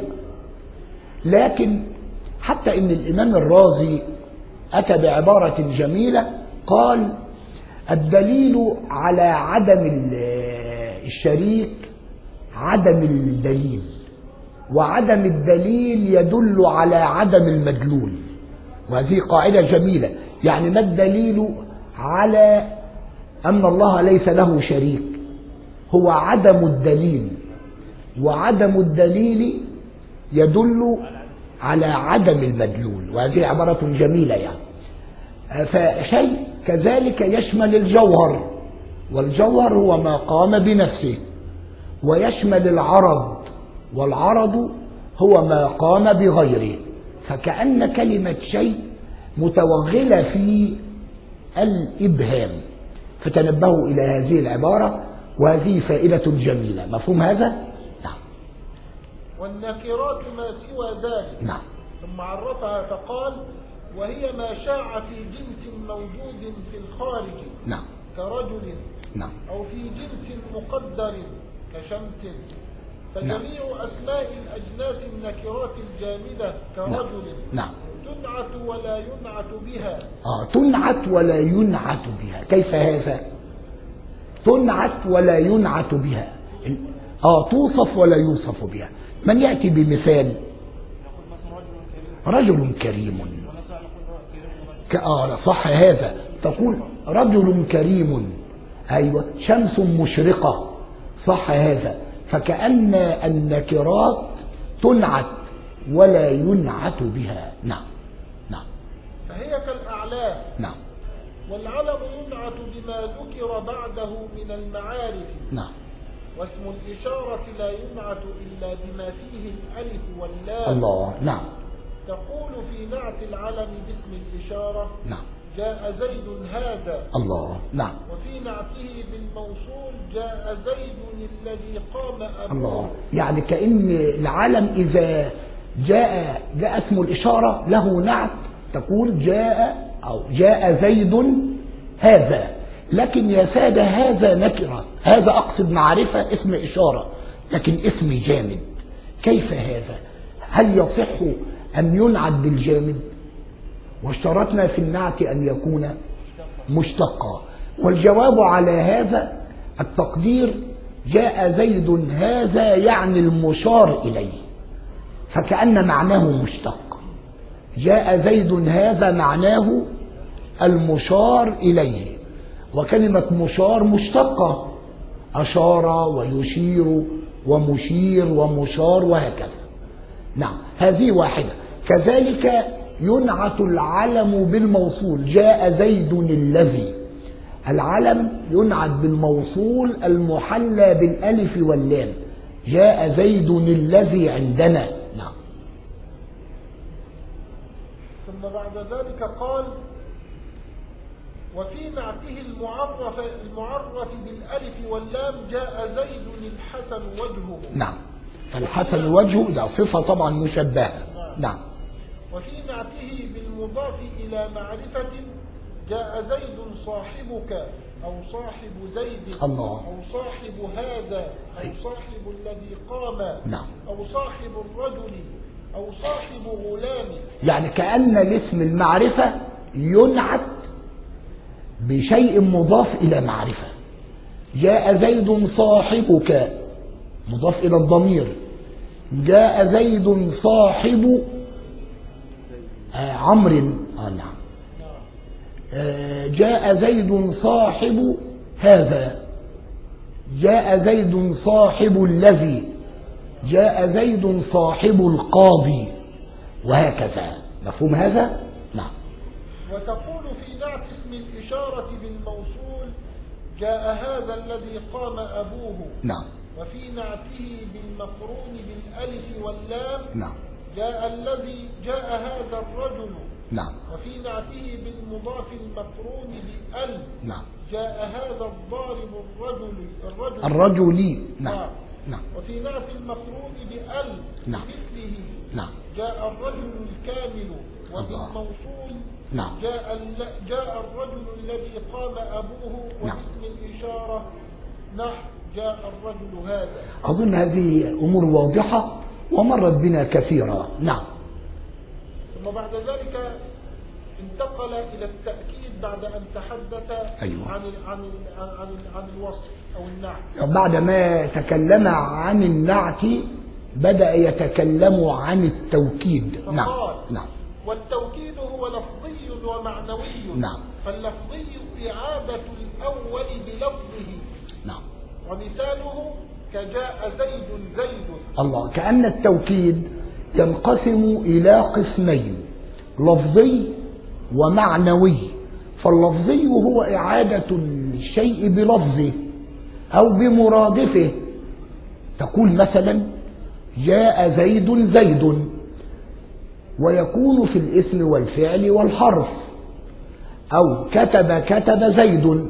لكن حتى إن الإمام الرازي أتى بعبارة جميلة، قال: الدليل على عدم الشريك عدم الدليل، وعدم الدليل يدل على عدم المدلول. وهذه قاعدة جميلة. يعني ما الدليل على أن الله ليس له شريك؟ هو عدم الدليل، وعدم الدليل يدل على عدم المدلول. وهذه عبارة جميلة يعني. فشيء كذلك يشمل الجوهر، والجوهر هو ما قام بنفسه، ويشمل العرض، والعرض هو ما قام بغيره. فكأن كلمة شيء متوغلة في الإبهام. فتنبهوا إلى هذه العبارة، وهذه فائدة جميلة. مفهوم هذا؟ نعم. والنكرات ما سوى ذلك. نعم. ثم عرفها فقال: وهي ما شاع في جنس موجود في الخارج. نعم. كرجل. نعم. أو في جنس مقدر كشمس. فجميع أسماء الأجناس النكرات الجامدة كرجل. نعم. تنعت ولا ينعت بها. تنعت ولا ينعت بها. كيف هذا؟ تنعت ولا ينعت بها. توصف ولا يوصف بها. من يأتي بمثال؟ رجل كريم. صح هذا. تقول رجل كريم. أيوة. شمس مشرقة. صح هذا. فكأن النكرات تنعت ولا ينعت بها. نعم نعم. فهي كالأعلام. نعم. والعلم ينعت بما ذكر بعده من المعارف. نعم. واسم الإشارة لا ينعت إلا بما فيه الألف واللام. الله. نعم. تقول في نعت العلم باسم الإشارة نعم. جاء زيد هذا. الله. نعم. وفي نعته بالموصول جاء زيد الذي قام أبوه. الله. يعني كأن العلم إذا جاء اسم الإشارة له نعت، تقول جاء زيد هذا. لكن يا سادة هذا نكرة، هذا أقصد معرفة اسم إشارة، لكن اسم جامد. كيف هذا؟ هل يصح أن ينعت بالجامد؟ واشترطنا في النعت أن يكون مشتقا. والجواب على هذا التقدير جاء زيد هذا يعني المشار إليه، فكأن معناه مشتق. جاء زيد هذا معناه المشار إليه، وكلمة مشار مشتقة، أشار ويشير ومشير ومشار وهكذا. نعم، هذه واحدة. كذلك ينعت العلم بالموصول، جاء زيد الذي. العلم ينعت بالموصول المحلى بالألف واللام، جاء زيد الذي عندنا. نعم. ثم بعد ذلك قال وفي نعته المعرف بالألف واللام جاء زيد الحسن وجهه. نعم. فالحسن وجهه ده صفة طبعا مشبهة. نعم. وفي نعته بالمضاف إلى معرفة جاء زيد صاحبك أو صاحب زيد. الله. أو صاحب هذا أو صاحب الذي قام. نعم. أو صاحب الرجل أو صاحب غلام. يعني كأن الاسم المعرفة ينعت بشيء مضاف إلى معرفة. جاء زيد صاحبك مضاف إلى الضمير. جاء زيد صاحب عمرو. نعم. جاء زيد صاحب هذا. جاء زيد صاحب الذي. جاء زيد صاحب القاضي، وهكذا. مفهوم هذا؟ نعم. وتقول في نعت اسم الإشارة بالموصول جاء هذا الذي قام أبوه. نعم. وفي نعته بالمقرون بالألف واللام نعم. جاء هذا الرجل. نعم. وفي نعته بالمضاف المقرون بأل. نعم. جاء هذا الضارب الرجل. نعم. نعم. وفي نعت المقرون بأل نعم. مثله. نعم. جاء الرجل الكامل. وبالموصول نعم. جاء الرجل الذي قام أبوه. وباسم الإشارة نحو جاء الرجل هذا. أظن هذه أمور واضحة ومرت بنا كثيرا. نعم. ثم بعد ذلك انتقل إلى التأكيد بعد أن تحدث. أيوة. عن الوصف أو النعت. بعد ما تكلم عن النعت بدأ يتكلم عن التوكيد. نعم. نعم. والتوكيد هو لفظي ومعنوي. نعم. فاللفظي إعادة الأول بلفظه. نعم. ومثاله كجاء زيد. الله. كأن التوكيد ينقسم إلى قسمين، لفظي ومعنوي. فاللفظي هو إعادة الشيء بلفظه أو بمرادفه. تقول مثلا جاء زيد، ويكون في الاسم والفعل والحرف. أو كتب زيد،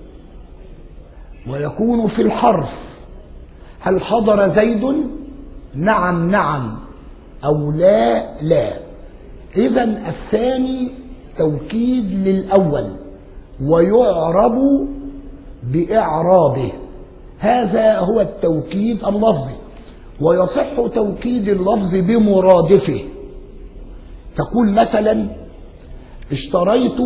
ويكون في الحرف. هل حضر زيد؟ نعم، أو لا. إذن الثاني توكيد للأول ويعرب بإعرابه. هذا هو التوكيد اللفظي. ويصح توكيد اللفظ بمرادفه. تقول مثلا اشتريت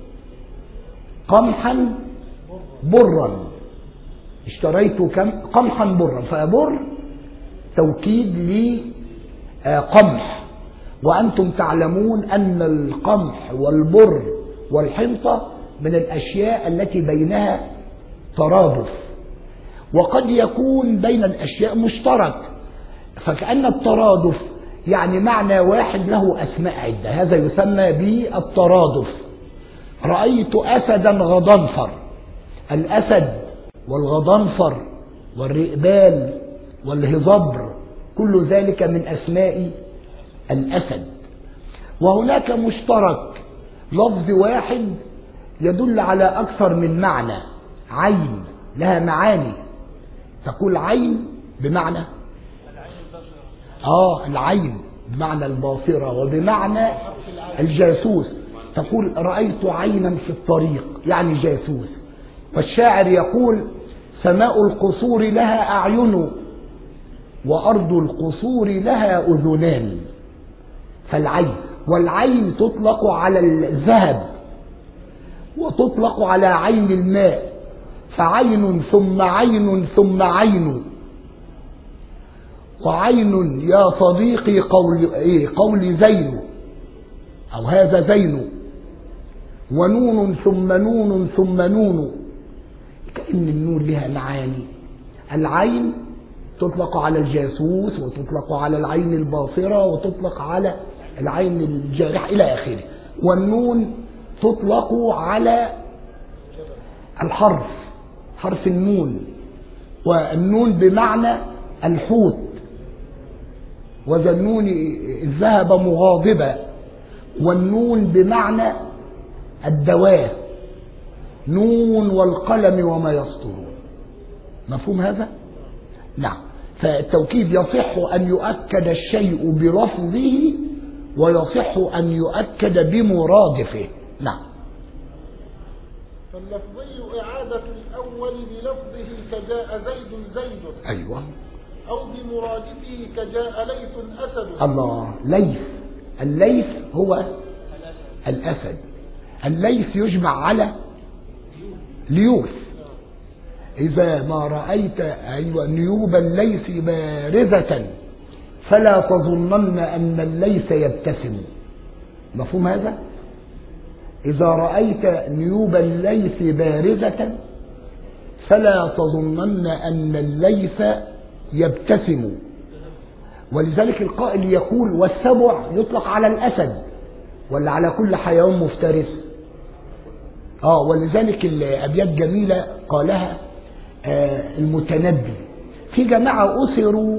قمحا برا. اشتريت قمحا برا، فبر توكيد لقمح. وأنتم تعلمون أن القمح والبر والحنطة من الأشياء التي بينها ترادف. وقد يكون بين الأشياء مشترك، فكأن الترادف يعني معنى واحد له أسماء عدة، هذا يسمى بالترادف. رأيت أسدا غضنفر، الأسد والغضنفر والرئبال والهضبر كل ذلك من أسماء الأسد. وهناك مشترك لفظ واحد يدل على أكثر من معنى، عين لها معاني، تقول عين بمعنى العين بمعنى الباصرة وبمعنى الجاسوس، تقول رأيت عينا في الطريق يعني جاسوس. والشاعر يقول سماء القصور لها أعين وأرض القصور لها أذنان. فالعين، والعين تطلق على الذهب وتطلق على عين الماء، فعين ثم عين ثم عين. وعين يا صديقي قول زين أو هذا زين، ونون ثم نون ثم نون، كأن النون لها معاني. العين تطلق على الجاسوس وتطلق على العين الباصرة وتطلق على العين الجارحة إلى آخره. والنون تطلق على الحرف، حرف النون، والنون بمعنى الحوت، وذا النون الذهب مغاضبا. والنون بمعنى الدواء، نون والقلم وما يسطرون. مفهوم هذا؟ نعم. فالتوكيد يصح أن يؤكد الشيء بلفظه ويصح أن يؤكد بمرادفه. نعم. فاللفظي إعادة الأول بلفظه كجاء زيد زيد، أيوة، أو بمرادفه كجاء ليث أسد. الله، ليث، الليث هو الأسد. الليث يجمع على ليوث. إذا ما رأيت نيوب الليث بارزة فلا تظنن أن الليث يبتسم. مفهوم هذا؟ إذا رأيت نيوب الليث بارزة فلا تظنن أن الليث يبتسم. ولذلك القائل يقول والسبع يطلق على الأسد ولا على كل حيوان مفترس. ولذلك الأبيات جميلة قالها المتنبي. في جماعة أسروا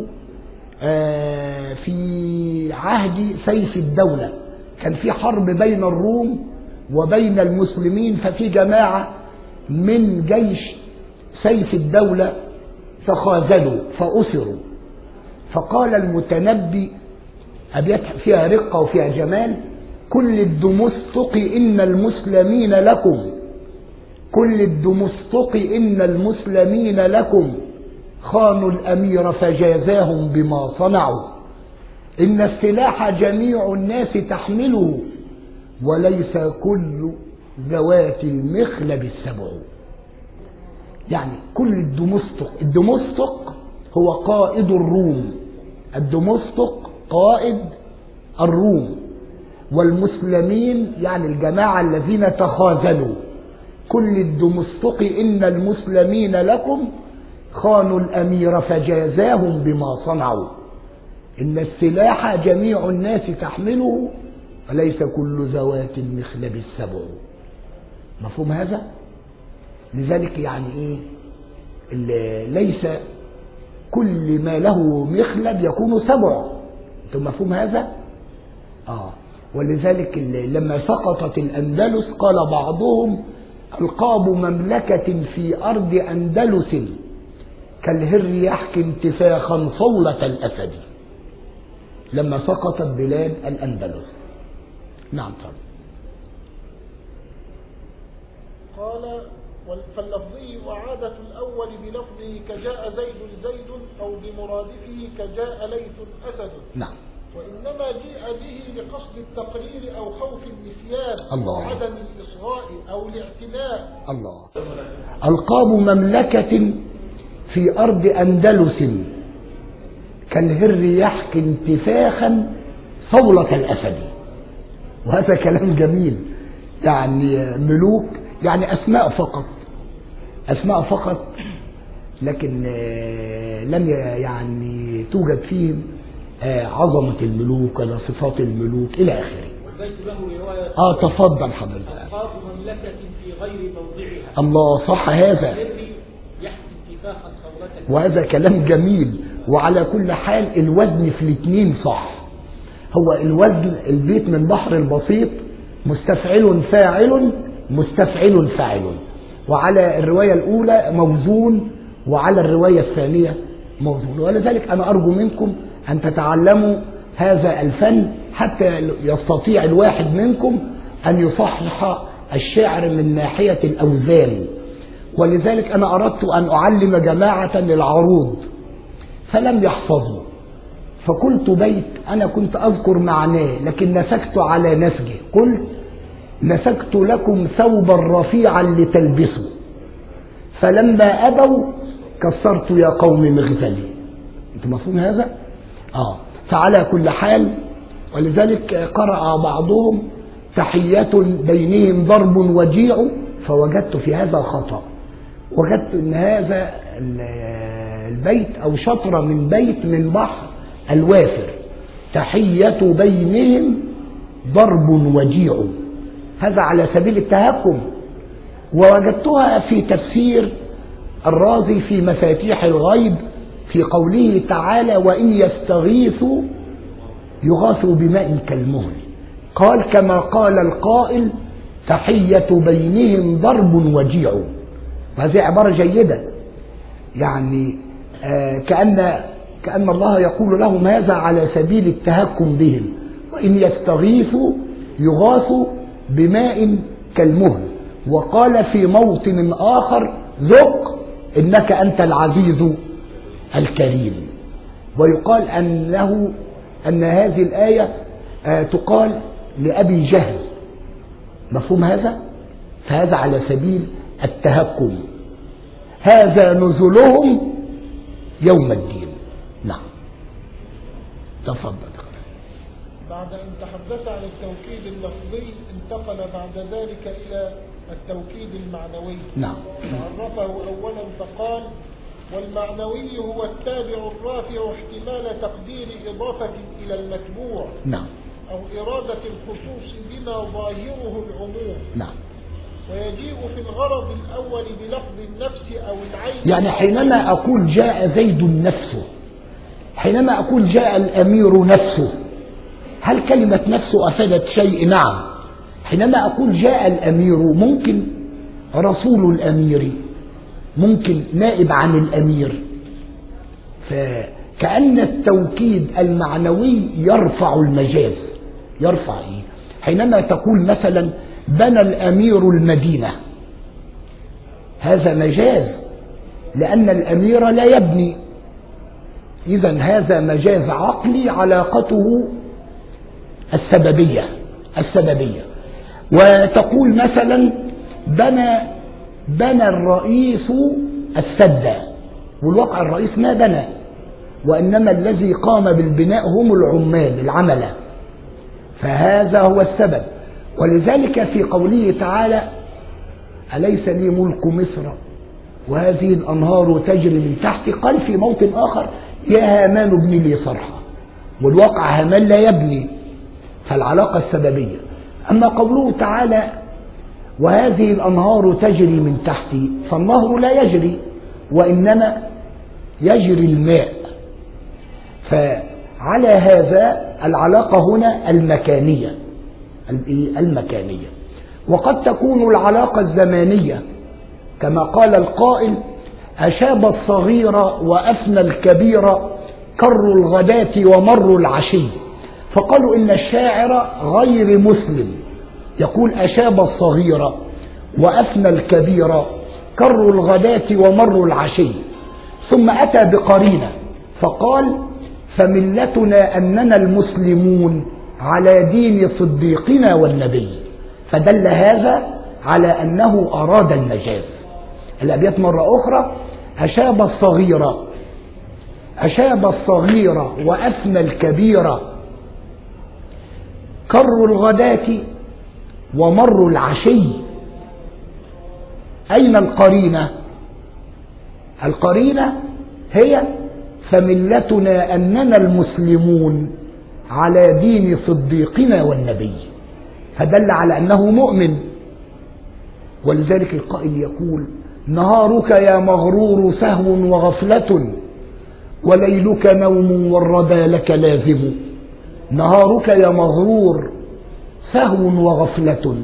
في عهد سيف الدولة، كان في حرب بين الروم وبين المسلمين، ففي جماعة من جيش سيف الدولة تخاذلوا فأسروا. فقال المتنبي أبيات فيها رقة وفيها جمال: كل الدمسطق إن المسلمين لكم، كل الدمسطق إن المسلمين لكم، خانوا الأمير فجازاهم بما صنعوا، إن السلاح جميع الناس تحمله، وليس كل ذوات المخلب السبع. يعني كل الدمسطق، الدمسطق هو قائد الروم، الدمسطق قائد الروم، والمسلمين يعني الجماعة الذين تخاذلوا. كل الدمسطق إن المسلمين لكم، خانوا الأمير فجازاهم بما صنعوا، إن السلاح جميع الناس تحمله، وليس كل ذوات المخلب السبع. مفهوم هذا؟ لذلك يعني إيه؟ ليس كل ما له مخلب يكون سبع. أنتم مفهوم هذا؟ ولذلك لما سقطت الأندلس قال بعضهم: ألقاب مملكة في أرض أندلس كالهر يحكي انتفاخا صولة الأسد. لما سقطت بلاد الأندلس. نعم. قال: فاللفظي إعادة الأول بلفظه كجاء زيد زيد، أو بمرادفه كجاء ليث أسد. نعم. وإنما جيء به لقصد التقرير أو خوف النسيان الله. أو عدم الإصغاء أو الاعتناء. الله. ألقاب مملكة في أرض أندلس كالهر يحكي انتفاخا صولة الأسد. وهذا كلام جميل. يعني ملوك، يعني أسماء فقط، أسماء فقط لكن لم يعني توجد فيهم عظمة الملوك ولا صفات الملوك إلى آخره. والبيت له رواية تفضل حضرتك. ألقاب مملكة في غير موضعها. الله، صح هذا، يحكي اتفاقا صولة. وهذا كلام جميل. وعلى كل حال الوزن في الاثنين صح. هو الوزن البيت من بحر البسيط مستفعل فاعل مستفعل فاعل، وعلى الرواية الأولى موزون وعلى الرواية الثانية موزون. ولذلك أنا أرجو منكم أن تتعلموا هذا الفن حتى يستطيع الواحد منكم أن يصحح الشعر من ناحية الأوزان. ولذلك أنا أردت أن أعلم جماعة للعروض فلم يحفظوا، فقلت بيت أنا كنت أذكر معناه لكن نسكت على نسجه. قلت: نسكت لكم ثوبا رفيعا لتلبسوا، فلما أبوا كسرت يا قوم مغزلي. أنت مفهوم هذا؟ فعلى كل حال، ولذلك قرأ بعضهم: تحية بينهم ضرب وجيع، فوجدت في هذا خطأ. وجدت أن هذا البيت أو شطرة من بيت من بحر الوافر، تحية بينهم ضرب وجيع، هذا على سبيل التهكم. ووجدتها في تفسير الرازي في مفاتيح الغيب في قوله تعالى: وإن يستغيثوا يغاثوا بماء كالمهل. قال كما قال القائل: تحية بينهم ضرب وجيع. وهذه عبارة جيدة، يعني كأن الله يقول لهم هذا على سبيل التهكم بهم. وإن يستغيثوا يغاثوا بماء كالمهل. وقال في موطن آخر: ذق إنك أنت العزيز الكريم. ويقال أن هذه الآية تقال لأبي جهل. مفهوم هذا؟ فهذا على سبيل التهكم. هذا نزلهم يوم الدين. نعم، تفضل. بعد أن تحدث عن التوكيد اللفظي انتقل بعد ذلك إلى التوكيد المعنوي. نعم. عرفه أولا فقال: والمعنوي هو التابع الرافع احتمال تقدير إضافة إلى المتبوع. نعم. أو إرادة الخصوص بما ظاهره العموم. نعم. ويجيء في الغرض الأول بلفظ النفس أو العين. يعني حينما أقول جاء زيد نفسه، حينما أقول جاء الأمير نفسه، هل كلمة نفسه أفادت شيء؟ نعم. حينما أقول جاء الأمير، ممكن رسول الأمير، ممكن نائب عن الأمير. فكأن التوكيد المعنوي يرفع المجاز. يرفع إيه؟ حينما تقول مثلا بنى الأمير المدينة، هذا مجاز لأن الأمير لا يبني، إذن هذا مجاز عقلي علاقته السببية. وتقول مثلا بنى الرئيس السد، والواقع الرئيس ما بنى، وإنما الذي قام بالبناء هم العملة، فهذا هو السبب. ولذلك في قوله تعالى: أليس لي ملك مصر وهذه الأنهار تجري من تحتي، قال في موطن آخر: يا هامان ابن لي صرحا، والواقع هامان لا يبني، فالعلاقة السببية. أما قوله تعالى: وهذه الأنهار تجري من تحتي، فالنهر لا يجري وإنما يجري الماء. فعلى هذا العلاقة هنا المكانية. وقد تكون العلاقة الزمانية كما قال القائل: أشاب الصغير وأفنى الكبير كر الغداة ومر العشي. فقالوا إن الشاعر غير مسلم يقول أشاب الصغير وأفنى الكبير كر الغداة ومر العشي، ثم أتى بقرينة فقال: فملتنا أننا المسلمون على دين صديقنا والنبي. فدل هذا على أنه أراد المجاز. الأبيات مرة أخرى: أشاب الصغير وأفنى الكبير كر الغداة ومر العشي. أين القرينة؟ القرينة هي فملتنا أننا المسلمون على دين صديقنا والنبي، فدل على أنه مؤمن. ولذلك القائل يقول: نهارك يا مغرور سهو وغفلة، وليلك نوم والردى لك لازم. نهارك يا مغرور سهو وغفلة،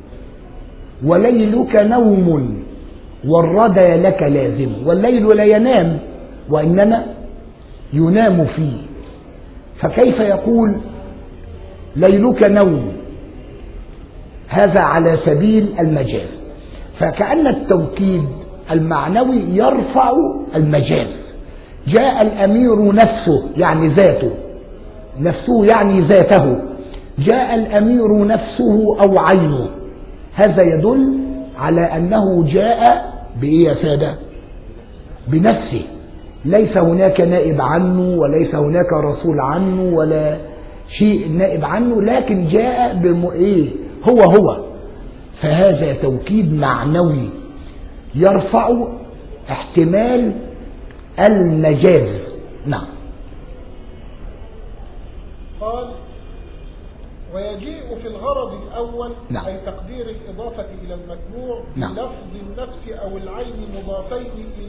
وليلك نوم والردى لك لازم. والليل لا ينام وإنما ينام فيه، فكيف يقول ليلك نوم؟ هذا على سبيل المجاز. فكأن التوكيد المعنوي يرفع المجاز. جاء الأمير نفسه يعني ذاته، نفسه يعني ذاته. جاء الأمير نفسه أو عينه، هذا يدل على أنه جاء بإيه يا سادة؟ بنفسه. ليس هناك نائب عنه، وليس هناك رسول عنه، ولا شيء نائب عنه، لكن جاء بإيه؟ هو. فهذا توكيد معنوي يرفع احتمال المجاز. نعم. قال: ويجيء في الغرض الأول، نعم. أي تقدير الإضافة إلى المتبوع، نعم. بلفظ النفس أو العين مضافين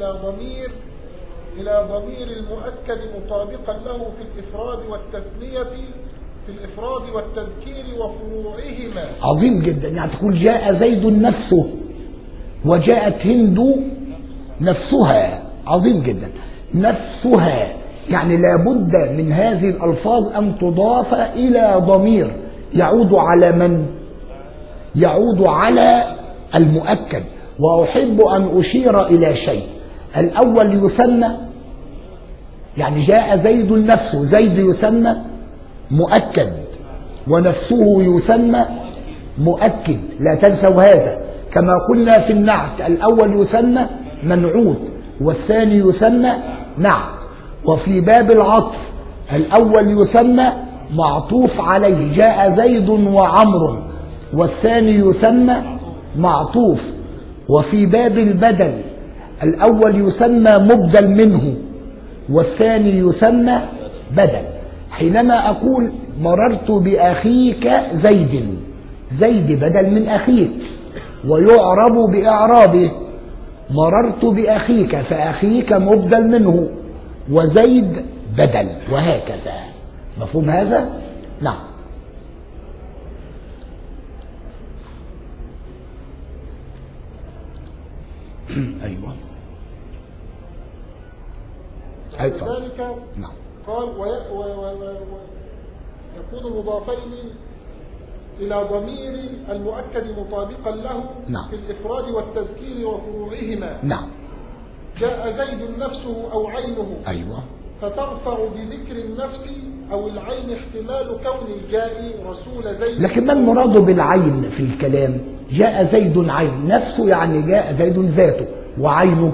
إلى ضمير المؤكد مطابقا له في الإفراد والتثنية، في الإفراد والتذكير وفروعهما. عظيم جدا. يعني تقول جاء زيد نفسه وجاءت هند نفسها. عظيم جدا. نفسها يعني لابد من هذه الألفاظ أن تضاف إلى ضمير يعود على من؟ يعود على المؤكد. وأحب أن أشير إلى شيء. الأول يسمى، يعني جاء زيد نفسه، زيد يسمى مؤكد، ونفسه يسمى مؤكد، لا تنسوا هذا. كما قلنا في النعت، الأول يسمى منعوت والثاني يسمى نعت. وفي باب العطف الأول يسمى معطوف عليه، جاء زيد وعمر، والثاني يسمى معطوف. وفي باب البدل الأول يسمى مبدل منه، والثاني يسمى بدل. حينما أقول مررت بأخيك زيد، زيد بدل من أخيك، ويعرب بإعرابه. مررت بأخيك، فأخيك مبدل منه، وزيد بدل، وهكذا. مفهوم هذا؟ نعم. أيوة. ذلك نعم. قال: يكون مضافين إلى ضمير المؤكد مطابقا له. نعم. في الإفراد والتذكير وفروعهما. نعم. جاء زيد نفسه أو عينه. أيوة. فترفع بذكر النفس أو العين احتمال كون الجاء رسول زيد. لكن ما المراد بالعين في الكلام؟ جاء زيد عين، نفسه يعني جاء زيد ذاته، وعينه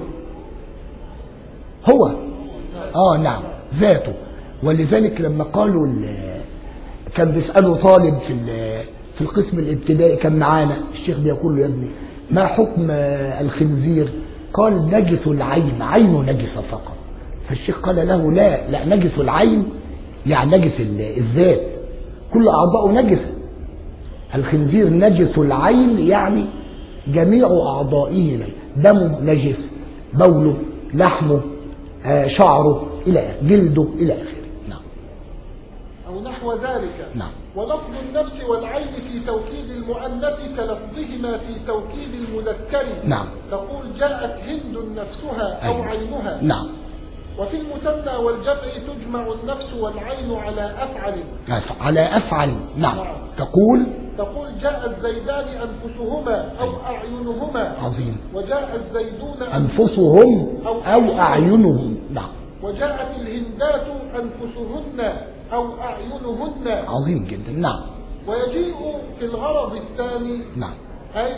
هو. نعم، ذاته. ولذلك لما قالوا كان بيسألوا طالب في القسم الابتدائي، كان معانا الشيخ بيقول له: يا ابني ما حكم الخنزير؟ قال: نجس العين، عينه نجسة فقط. فالشيخ قال له: لا، نجس العين يعني نجس الذات، كل أعضاؤه نجسة. الخنزير نجس العين يعني جميع أعضائه، دمه نجس، بوله، لحمه، شعره، جلده إلى آخره. نعم. أو نحو ذلك. نعم. ولفظ النفس والعين في توكيد المؤنث كلفظهما في توكيد المذكر. نعم. تقول: جاءت هند نفسها أو عينها. نعم. وفي المثنى والجمع تجمع النفس والعين على أفعل. نعم. تقول جاء الزيدان أنفسهما أو أعينهما. عظيم. وجاء الزيدون أنفسهم أو أعينهم. نعم. وجاءت الهندات أنفسهن أو أعينهن. عظيم جدا. نعم. ويجيء في الغرض الثاني. نعم. أي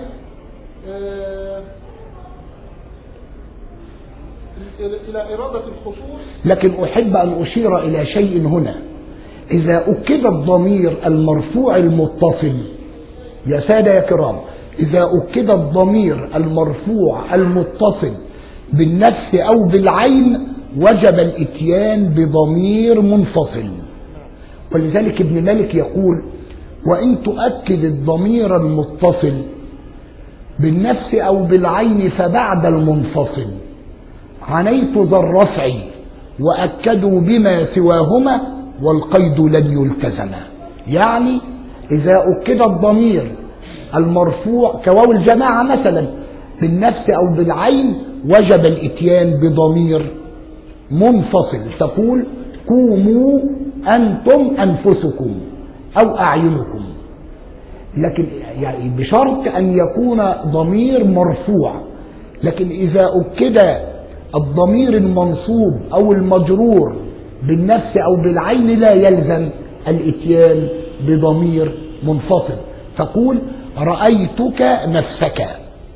إلى إرادة الخصوص. لكن أحب أن أشير إلى شيء هنا. إذا أكد الضمير المرفوع المتصل، يا سادة يا كرام، إذا أكد الضمير المرفوع المتصل بالنفس أو بالعين وجب الإتيان بضمير منفصل. ولذلك ابن مالك يقول: وإن تؤكد الضمير المتصل بالنفس أو بالعين فبعد المنفصل عنيت ذا الرفع وأكدوا بما سواهما والقيد لن يلتزم. يعني إذا أكد الضمير المرفوع كواو الجماعة مثلا بالنفس أو بالعين وجب الإتيان بضمير منفصل، تقول: قوموا أنتم أنفسكم أو أعينكم، لكن يعني بشرط أن يكون ضمير مرفوع. لكن إذا أكد الضمير المنصوب أو المجرور بالنفس أو بالعين لا يلزم الإتيان بضمير منفصل، تقول: رأيتك نفسك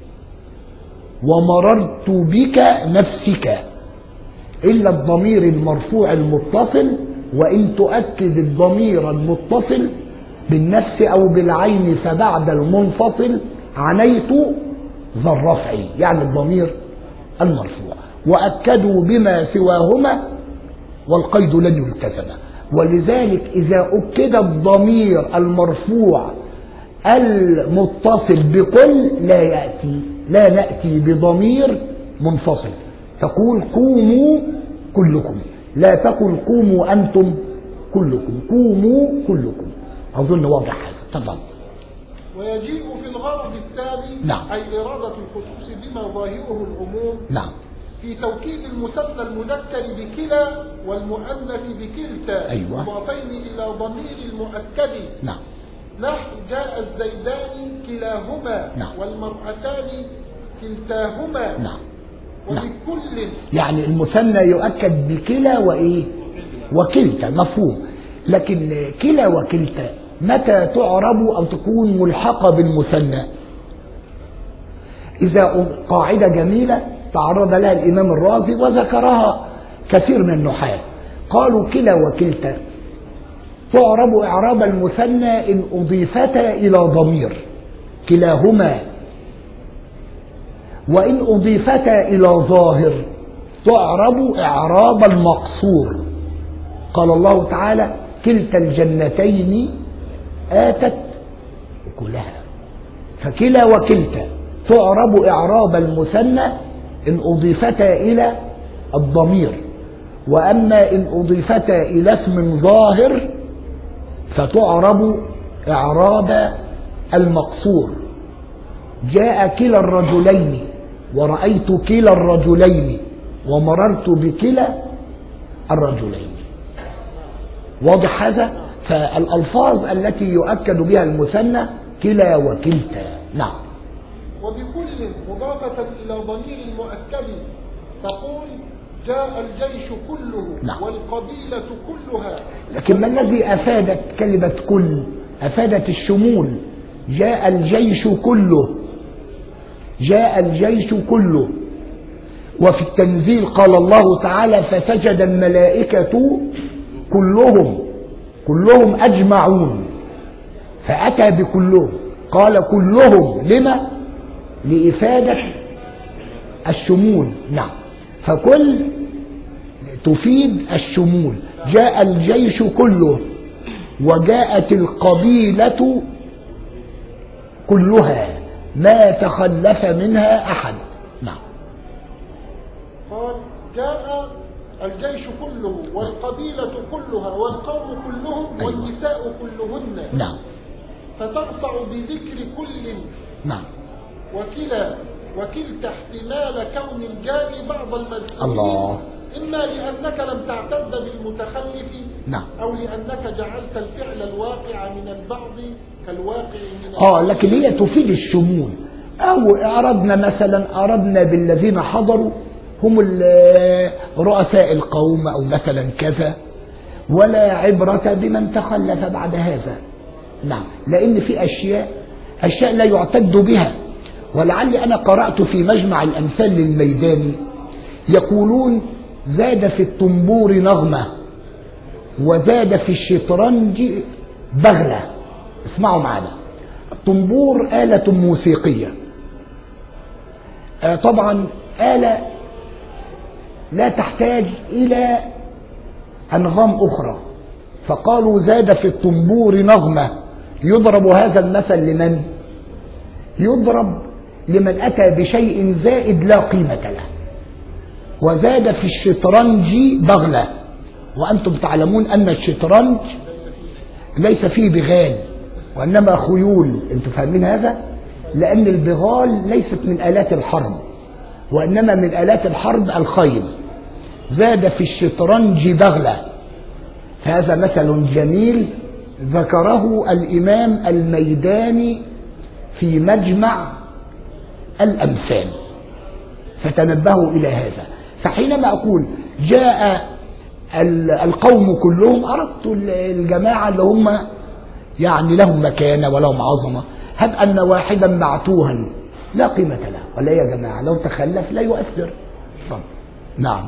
ومررت بك نفسك، إلا الضمير المرفوع المتصل. وإن تؤكد الضمير المتصل بالنفس أو بالعين فبعد المنفصل عنيت ذا الرفع، يعني الضمير المرفوع، وأكدوا بما سواهما والقيد لن يلتزم. ولذلك إذا أكد الضمير المرفوع المتصل بكل لا نأتي بضمير منفصل، تقول: قوموا كلكم، لا تقل قوموا أنتم كلكم، قوموا كلكم. أظن واضح هذا. تفضل. ويجيء في الغرض الثاني نعم. أي إرادة الخصوص بما ظاهره العموم نعم. في توكيد المثنى المذكر بكلا والمؤنث بكلتا، أيوة. مضافين إلى ضمير المؤكد. نعم. نحو جاء الزيدان كلاهما. نعم. والمرأتان كلتاهما. نعم. وبكل يعني المثنى يؤكد بكلا وإيه وكلتا، مفهوم. لكن كلا وكلتا متى تعرب أو تكون ملحقة بالمثنى؟ إذا قاعدة جميلة تعرض لها الإمام الرازي وذكرها كثير من النحاة، قالوا: كلا وكلتا تعرب إعراب المثنى إن أضيفتا إلى ضمير كلاهما، وإن أضيفتا إلى ظاهر تعرب إعراب المقصور. قال الله تعالى: كلتا الجنتين آتت أكلها. فكلا وكلتا تعرب إعراب المثنى إن أضيفتا إلى الضمير، وأما إن أضيفتا إلى اسم ظاهر فتعرب إعراب المقصور. جاء كلا الرجلين ورأيت كلا الرجلين ومررت بكلا الرجلين. واضح هذا؟ فالألفاظ التي يؤكد بها المثنى كلا وكلتا. نعم. وبكل مضافة إلى ضمير المؤكد تقول: جاء الجيش كله. نعم. والقبيلة كلها. لكن ما الذي أفادت كلمة كل؟ أفادت الشمول. جاء الجيش كله، جاء الجيش كله. وفي التنزيل قال الله تعالى: فسجد الملائكة كلهم أجمعون، فأتى بكلهم، قال كلهم لما؟ لإفادة الشمول. نعم. فكل تفيد الشمول. جاء الجيش كله وجاءت القبيلة كلها ما تخلف منها أحد. نعم. قال: جاء الجيش كله والقبيلة كلها والقوم كلهم. أيوة. والنساء كلهن. نعم. فترفع بذكر كل. نعم. وكلا وكلتا احتمال كون الجاء بعض المذكورين. الله. إما لأنك لم تعتد بالمتخلف. نعم. أو لأنك جعلت الفعل الواقع من البعض كالواقع من لكن هي تفيد الشمول. أو أردنا بالذين حضروا هم رؤساء القوم أو مثلا كذا، ولا عبرة بمن تخلف بعد هذا. نعم. لأن في أشياء لا يعتد بها. ولعلي أنا قرأت في مجمع الأمثال للميداني يقولون: زاد في الطنبور نغمة وزاد في الشطرنج بغلة. اسمعوا معنا. الطنبور آلة موسيقية، طبعا آلة لا تحتاج إلى أنغام أخرى، فقالوا زاد في الطنبور نغمة. يضرب هذا المثل لمن؟ يضرب لمن أتى بشيء زائد لا قيمة له. وزاد في الشطرنج بغلة، وأنتم تعلمون أن الشطرنج ليس فيه بغال وإنما خيول. أنتم فاهمين هذا؟ لأن البغال ليست من آلات الحرب، وإنما من آلات الحرب الخيل. زاد في الشطرنج بغلة، فهذا مثل جميل ذكره الإمام الميداني في مجمع الأمثال، فتنبهوا إلى هذا. فحينما أقول جاء القوم كلهم، أردت الجماعة اللي هم يعني لهم مكانة ولهم عظمة. هب أن واحدا معتوها لا قيمة له، ولا يا جماعة لو تخلف لا يؤثر. طب نعم.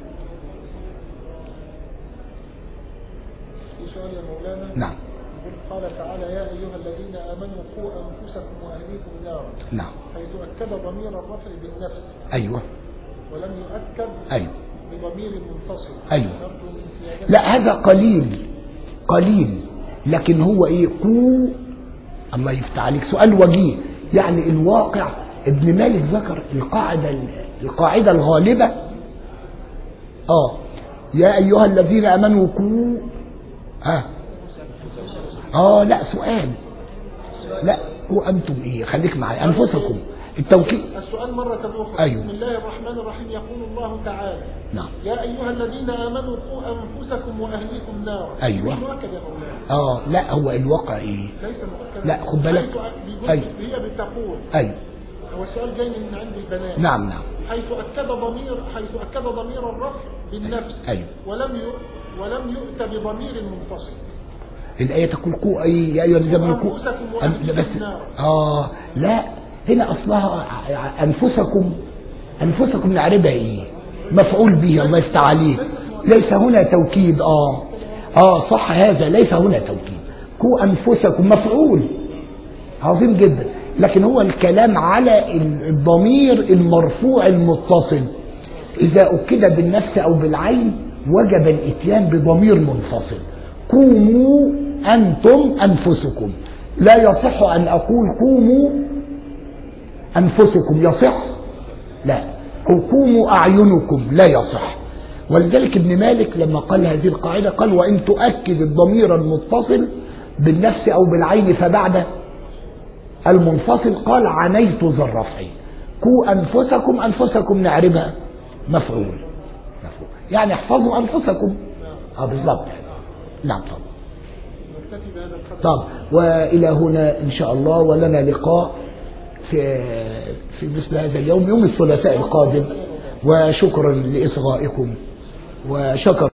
في سؤال يا مولانا. نعم. قال تعالى يا أيها الذين آمنوا قوا أنفسكم وأهليكم نارا. نعم. حيث أكد ضمير الرفع بالنفس. أيوة. ولم يؤكد أيوة بضمير منفصل. أيوة. لا هذا قليل، لكن هو إيه؟ قوا. الله يفتح عليك، سؤال وجيه. يعني الواقع ابن مالك ذكر القاعدة الغالبة. يا أيها الذين آمنوا قوا. لا سؤال، لا قوا أنتم إيه، خليك معي أنفسكم. التوكيد. السؤال مرة أخرى. أيوة. بسم الله الرحمن الرحيم. يقول الله تعالى نعم يا أيها الذين آمنوا قوا أنفسكم وأهليكم نارا. أيوة. مؤكد يا مولانا. لا هو الواقع إيه؟ ليس مؤكد. لا خد بالك. أيوة. هي بتقول. أيوة. هو السؤال جاي من عند البنات. نعم. حيث أكد ضمير الرفع بالنفس. أيوة. ولم يؤت بضمير منفصل. الآية تقول قوا يا أيها الذين آمنوا قوا بس. لا هنا أصلها أنفسكم نعربها إيه؟ مفعول به. الله يفتح عليك. ليس هنا توكيد. صح، هذا ليس هنا توكيد. قوا أنفسكم مفعول عظيم جدا، لكن هو الكلام على الضمير المرفوع المتصل. إذا أكد بالنفس أو بالعين وجب الإتيان بضمير منفصل. قوموا أنتم أنفسكم. لا يصح أن أقول قوموا أنفسكم، يصح؟ لا. قوموا أعينكم لا يصح. ولذلك ابن مالك لما قال هذه القاعدة قال وإن تؤكد الضمير المتصل بالنفس أو بالعين فبعد المنفصل قال عنيت ذا الرفع. قوا أنفسكم نعربها مفعول. يعني احفظوا أنفسكم. بالضبط. نعم. طب وإلى هنا إن شاء الله، ولنا لقاء في مثل هذا اليوم، يوم الثلاثاء القادم. وشكرا لإصغائكم وشكرا